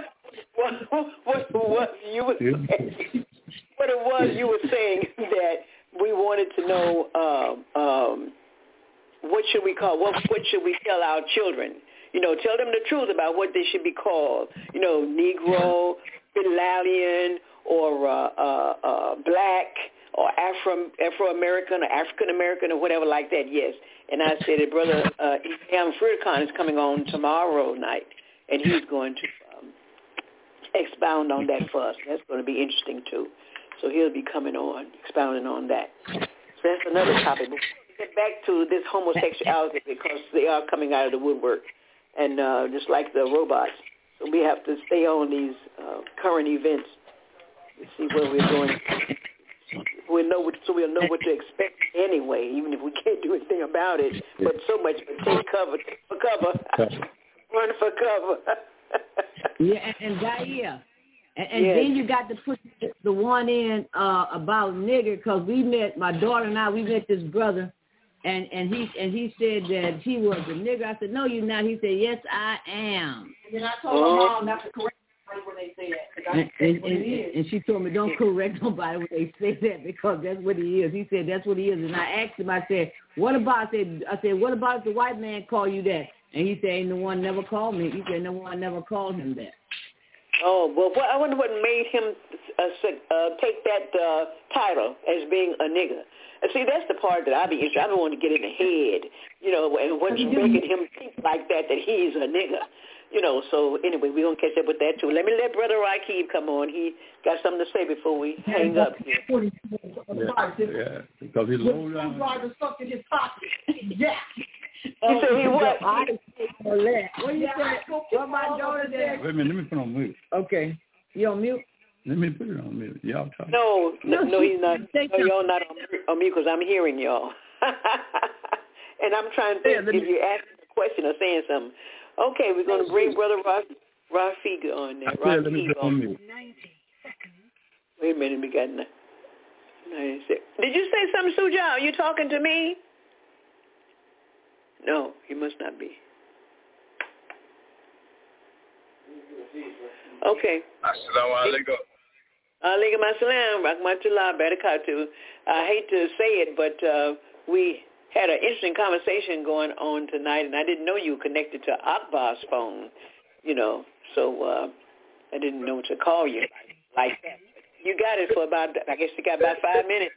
you were saying? What it was you were saying that we wanted to know what should we call, what should we tell our children? Tell them the truth about what they should be called. Negro, Bilalian, or black, or Afro-American, or African-American, or whatever like that, yes. And I said that Brother Imam Furqan is coming on tomorrow night, and he's going to expound on that for us. That's going to be interesting, too. So he'll be coming on, expounding on that. So that's another topic. But we'll get back to this homosexuality because they are coming out of the woodwork, and just like the robots. So we have to stay on these current events to see where we're going. We'll know what to expect anyway, even if we can't do anything about it. But so much for take cover, run for cover. Yeah, and Gaia. And yes. Then you got to put the one in about nigger, because my daughter and I, we met this brother, and he said that he was a nigger. I said, no, you're not. He said, yes, I am. And then I told my mom not to correct anybody when they say that. And she told me, don't correct nobody when they say that, because that's what he is. He said, that's what he is. And I asked him, I said, what about if the white man call you that? And he said, ain't no one never called me. He said, no one never called him that. Oh, well, I wonder what made him take that title as being a nigger. And see, that's the part that I be interested. I don't want to get in the head, and what's making him think like that he's a nigger. So anyway, we're going to catch up with that, too. Let Brother Rakib come on. He got something to say before we hang up here. Yeah, because he's low down. Stuck in his pocket. Yeah. You said he what? What you say? What my daughter said? Wait a minute, let me put on mute. Okay. You on mute? Let me put it on mute. Y'all talk. No, he's not. No, y'all not on mute because I'm hearing y'all. And I'm trying to think if you're asking a question or saying something. Okay, we're going to bring Brother Rafiq on there. Let me put on mute. 90 seconds. Wait a minute, we got 96. Did you say something, Suja? Are you talking to me? No, he must not be. Okay. Assalamu alaikum. Alaikum assalam, rahmatullah, barakatuh. I hate to say it, but we had an interesting conversation going on tonight, and I didn't know you were connected to Akbar's phone, so I didn't know to call you like that. You got it for about, I guess you got about 5 minutes.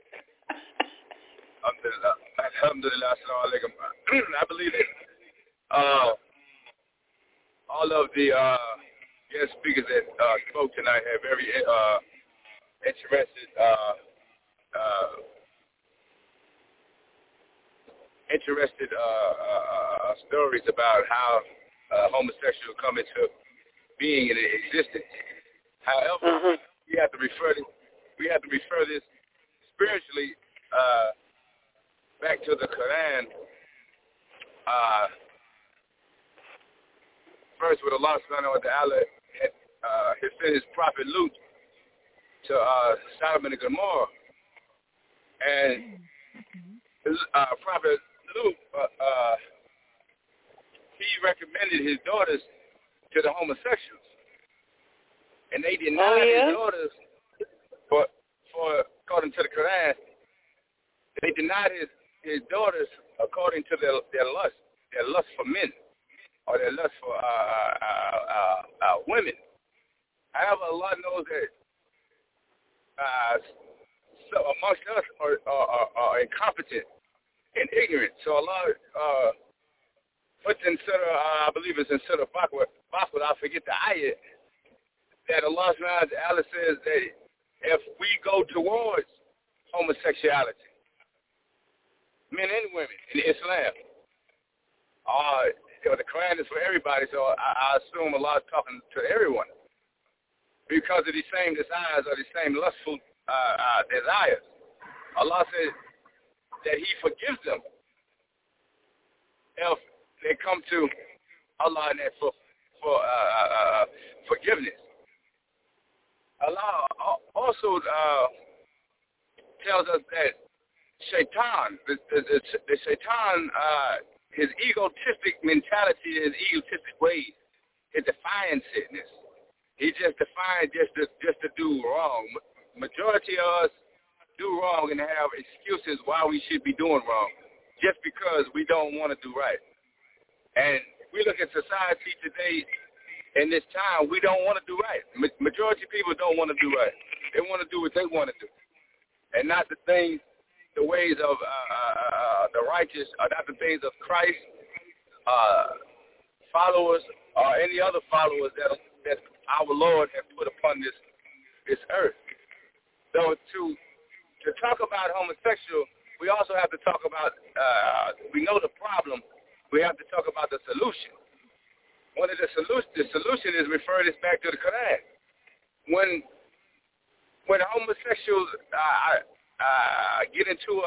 Alhamdulillah, assalamu alaikum. I believe that all of the guest speakers that spoke tonight have very interested stories about how homosexual come into being and existence. However, we have to refer this spiritually back to the Quran. First, with Allah subhanahu wa ta'ala had sent his prophet Lut to Sodom and Gomorrah. And Prophet Luke, he recommended his daughters to the homosexuals, and they denied his daughters for according to the Quran. They denied his daughters according to their lust for men, or their lust for women. However, Allah knows that so amongst us are incompetent and ignorant. So Allah puts in Surah, I believe it's in Surah Baqarah, I forget the ayat, that Allah subhanahu wa ta'ala says that if we go towards homosexuality, men and women in Islam, the Quran is for everybody, so I assume Allah is talking to everyone because of these same desires or these same lustful desires. Allah says that He forgives them if they come to Allah and ask for forgiveness. Allah also tells us that Shaitan, the Shaitan, his egotistic mentality, his egotistic ways, his defiantness. He just defiant just to do wrong. Majority of us do wrong and have excuses why we should be doing wrong, just because we don't want to do right. And we look at society today, in this time, we don't want to do right. Majority of people don't want to do right. They want to do what they want to do, and not the things, the ways of the righteous, or not the things of Christ, followers, or any other followers that our Lord has put upon this earth. So to talk about homosexual, we also have to talk about, we know the problem, we have to talk about the solution. One of the solution is refer this back to the Quran. When homosexuals get into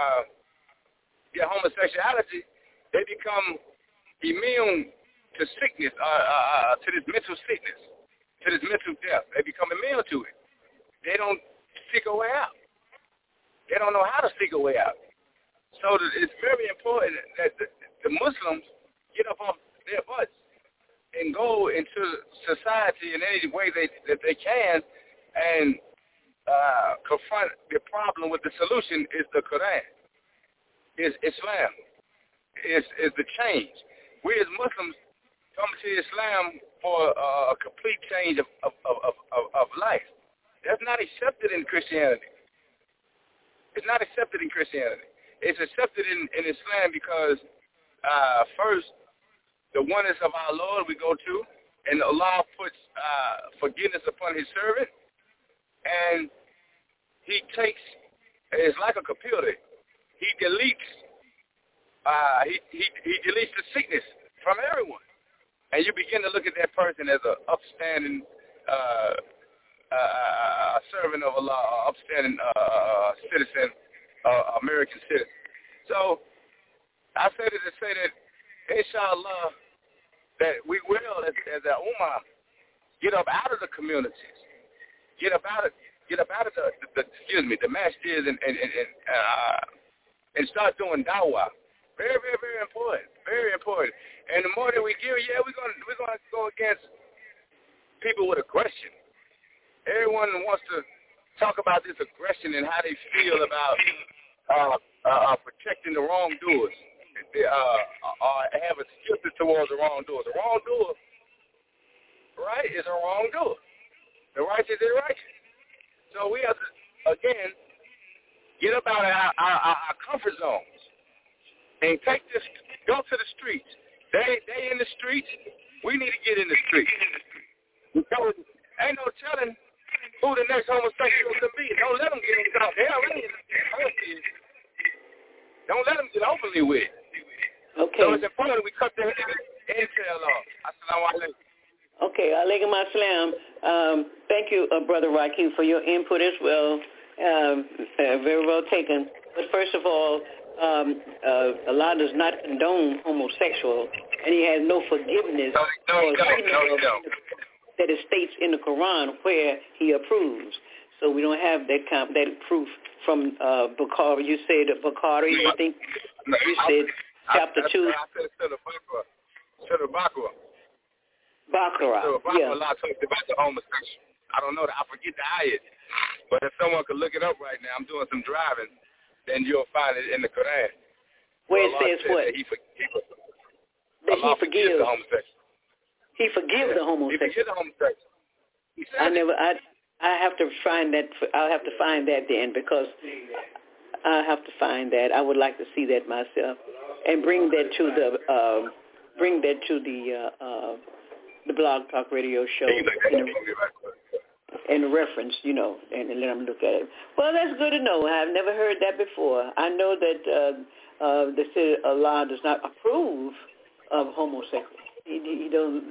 homosexuality, they become immune to sickness, to this mental sickness, to this mental death. They become immune to it. They don't seek a way out. They don't know how to seek a way out. So it's very important that the Muslims get up off their butts and go into society in any way that they can and confront the problem with the solution is the Quran, is Islam, is the change. We as Muslims come to Islam for a complete change of life. That's not accepted in Christianity. It's not accepted in Christianity. It's accepted in Islam because first, the oneness of our Lord we go to, and Allah puts forgiveness upon His servant, and He takes, it's like a computer, He deletes he deletes the sickness from everyone, and you begin to look at that person as an upstanding servant of Allah, upstanding citizen, American citizen. So I say to say that, inshallah, that we will, as a ummah, get up out of the communities, get up out of the masjids and start doing dawah. Very, very, very important. Very important. And the more that we give, we're gonna go against people with aggression. Everyone wants to talk about this aggression and how they feel about protecting the wrongdoers. Have excuses towards the wrongdoer. The wrongdoer, right, is a wrongdoer. The righteous is righteous. So we have to, again, get up out of our comfort zones and go to the streets. They in the streets. We need to get in the streets. Because ain't no telling who the next homosexual could be. Don't let them get out. They already in the Don't let them get overly with it. Okay. So it's important we cut the intel off. Assalamu alaikum. Okay, alaikum assalam. Thank you, Brother Rakeem, for your input as well. Very well taken. But first of all, Allah does not condone homosexual, and He has no forgiveness No. that it states in the Quran where He approves. So we don't have that proof from Bukhari. You said Bukhari, I think you said chapter 2. I said Surah Baqarah. Baqarah, yeah. Allah talks about the homosexual. I don't know. I forget the ayat. But if someone could look it up right now, I'm doing some driving, then you'll find it in the Quran. Where it says what? That he forgives the the homosexual. He forgives the homosexual. He forgives the homosexual. I have to find that. I'll have to find that then, because I have to find that. I would like to see that myself, and bring that to the Blog Talk Radio show in reference, and let them look at it. Well, that's good to know. I've never heard that before. I know that they say Allah does not approve of homosexuality. He don't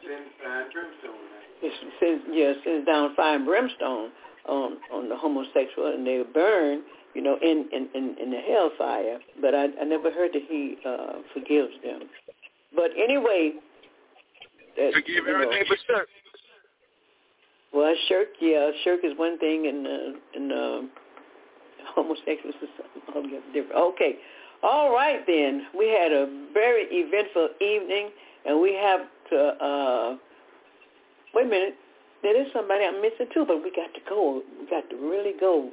sends down fire and brimstone on the homosexual, and they burn, in the hellfire. But I never heard that he forgives them. But anyway, forgive everything but shirk. Well, shirk is one thing, and homosexual is something different. Okay, all right then. We had a very eventful evening, and we have to. Wait a minute. There is somebody I'm missing too, but we got to go. We got to really go.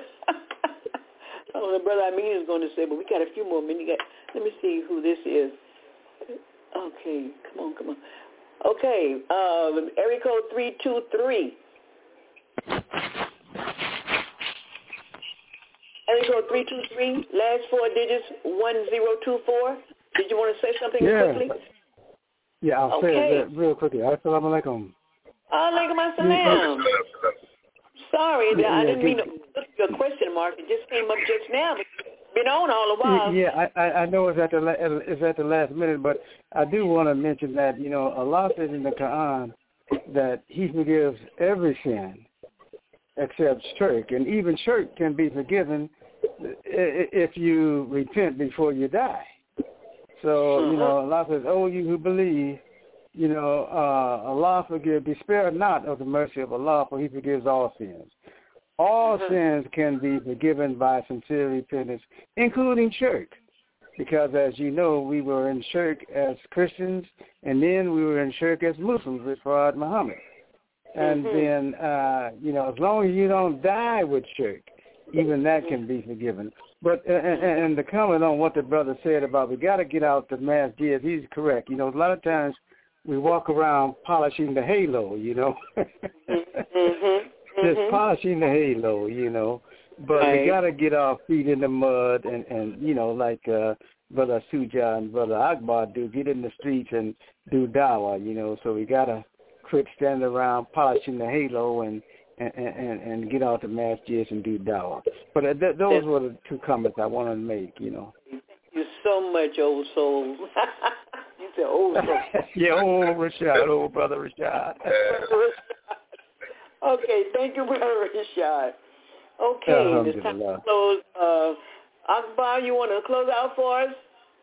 I don't know, Brother Amin is going to say, but we got a few more minutes. Let me see who this is. Okay, come on. Okay, area code 323. Area code 323, last 4 digits, 1024. Did you want to say something quickly? Yeah, I'll say it real quickly. Assalamu alaikum. Alaikum assalam. Sorry, I didn't mean to put your question mark. It just came up just now. Been on all the while. Yeah, I know it's at the last minute, but I do want to mention that Allah says in the Quran that He forgives every sin except shirk, and even shirk can be forgiven if you repent before you die. So Allah says, "Oh, you who believe, Allah forgive. Despair not of the mercy of Allah, for He forgives all sins." All sins can be forgiven by sincere repentance, including shirk. Because as you know, we were in shirk as Christians, and then we were in shirk as Muslims with Farad Muhammad. And then, as long as you don't die with shirk, even that can be forgiven. But, and to comment on what the brother said about we got to get out the mass jizz, he's correct. A lot of times we walk around polishing the halo, Just polishing the halo, but we got to get our feet in the mud and like Brother Suja and Brother Akbar do, get in the streets and do dawah, so we got to quit standing around polishing the halo and get out the masjids and do dawah. But those were the two comments I wanted to make, You're so much, old soul. You said old soul. Yeah, old Brother Rashad. Okay, thank you, Brother Rashad. Okay, it's time to close. Akbar, you want to close out for us?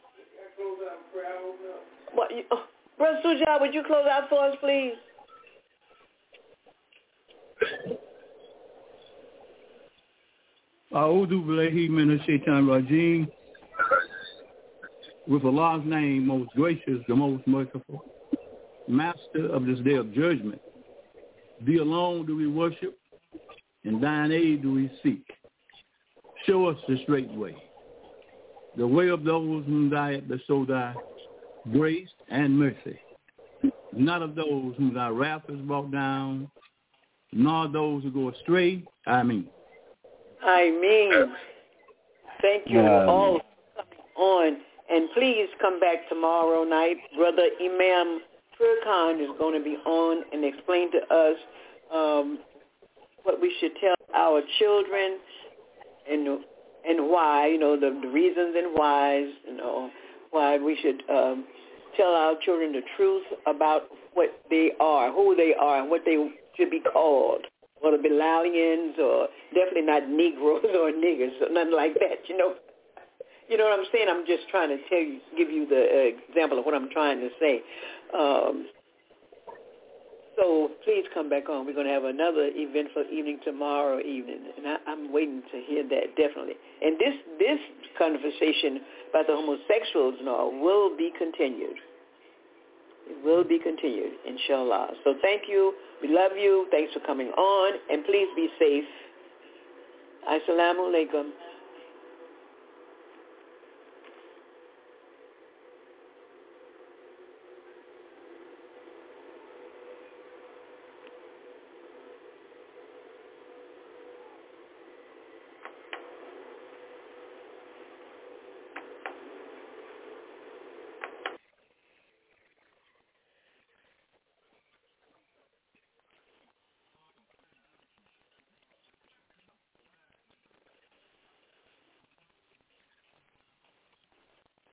Brother Sujat, would you close out for us, please? A'udhu billahi minash shaitanir rajim. With Allah's name, most gracious, the most merciful, Master of this day of judgment. Thee alone do we worship, and thine aid do we seek. Show us the straight way, the way of those whom thou hast bestowed thy grace and mercy, not of those whom thy wrath has brought down, nor those who go astray. Ameen. Thank you all for coming on, and please come back tomorrow night. Brother Imam Furqan is going to be on and explain to us what we should tell our children and why, the reasons and whys, why we should tell our children the truth about what they are, who they are, and what they should be called. Whether Bilalians or definitely not Negroes or niggers or nothing like that, You know what I'm saying? I'm just trying to give you the example of what I'm trying to say. So So please come back on. We're going to have another eventful evening tomorrow evening, and I'm waiting to hear that definitely. And this conversation about the homosexuals and all will be continued. It will be continued, inshallah. So thank you. We love you. Thanks for coming on, and please be safe. Assalamu alaikum.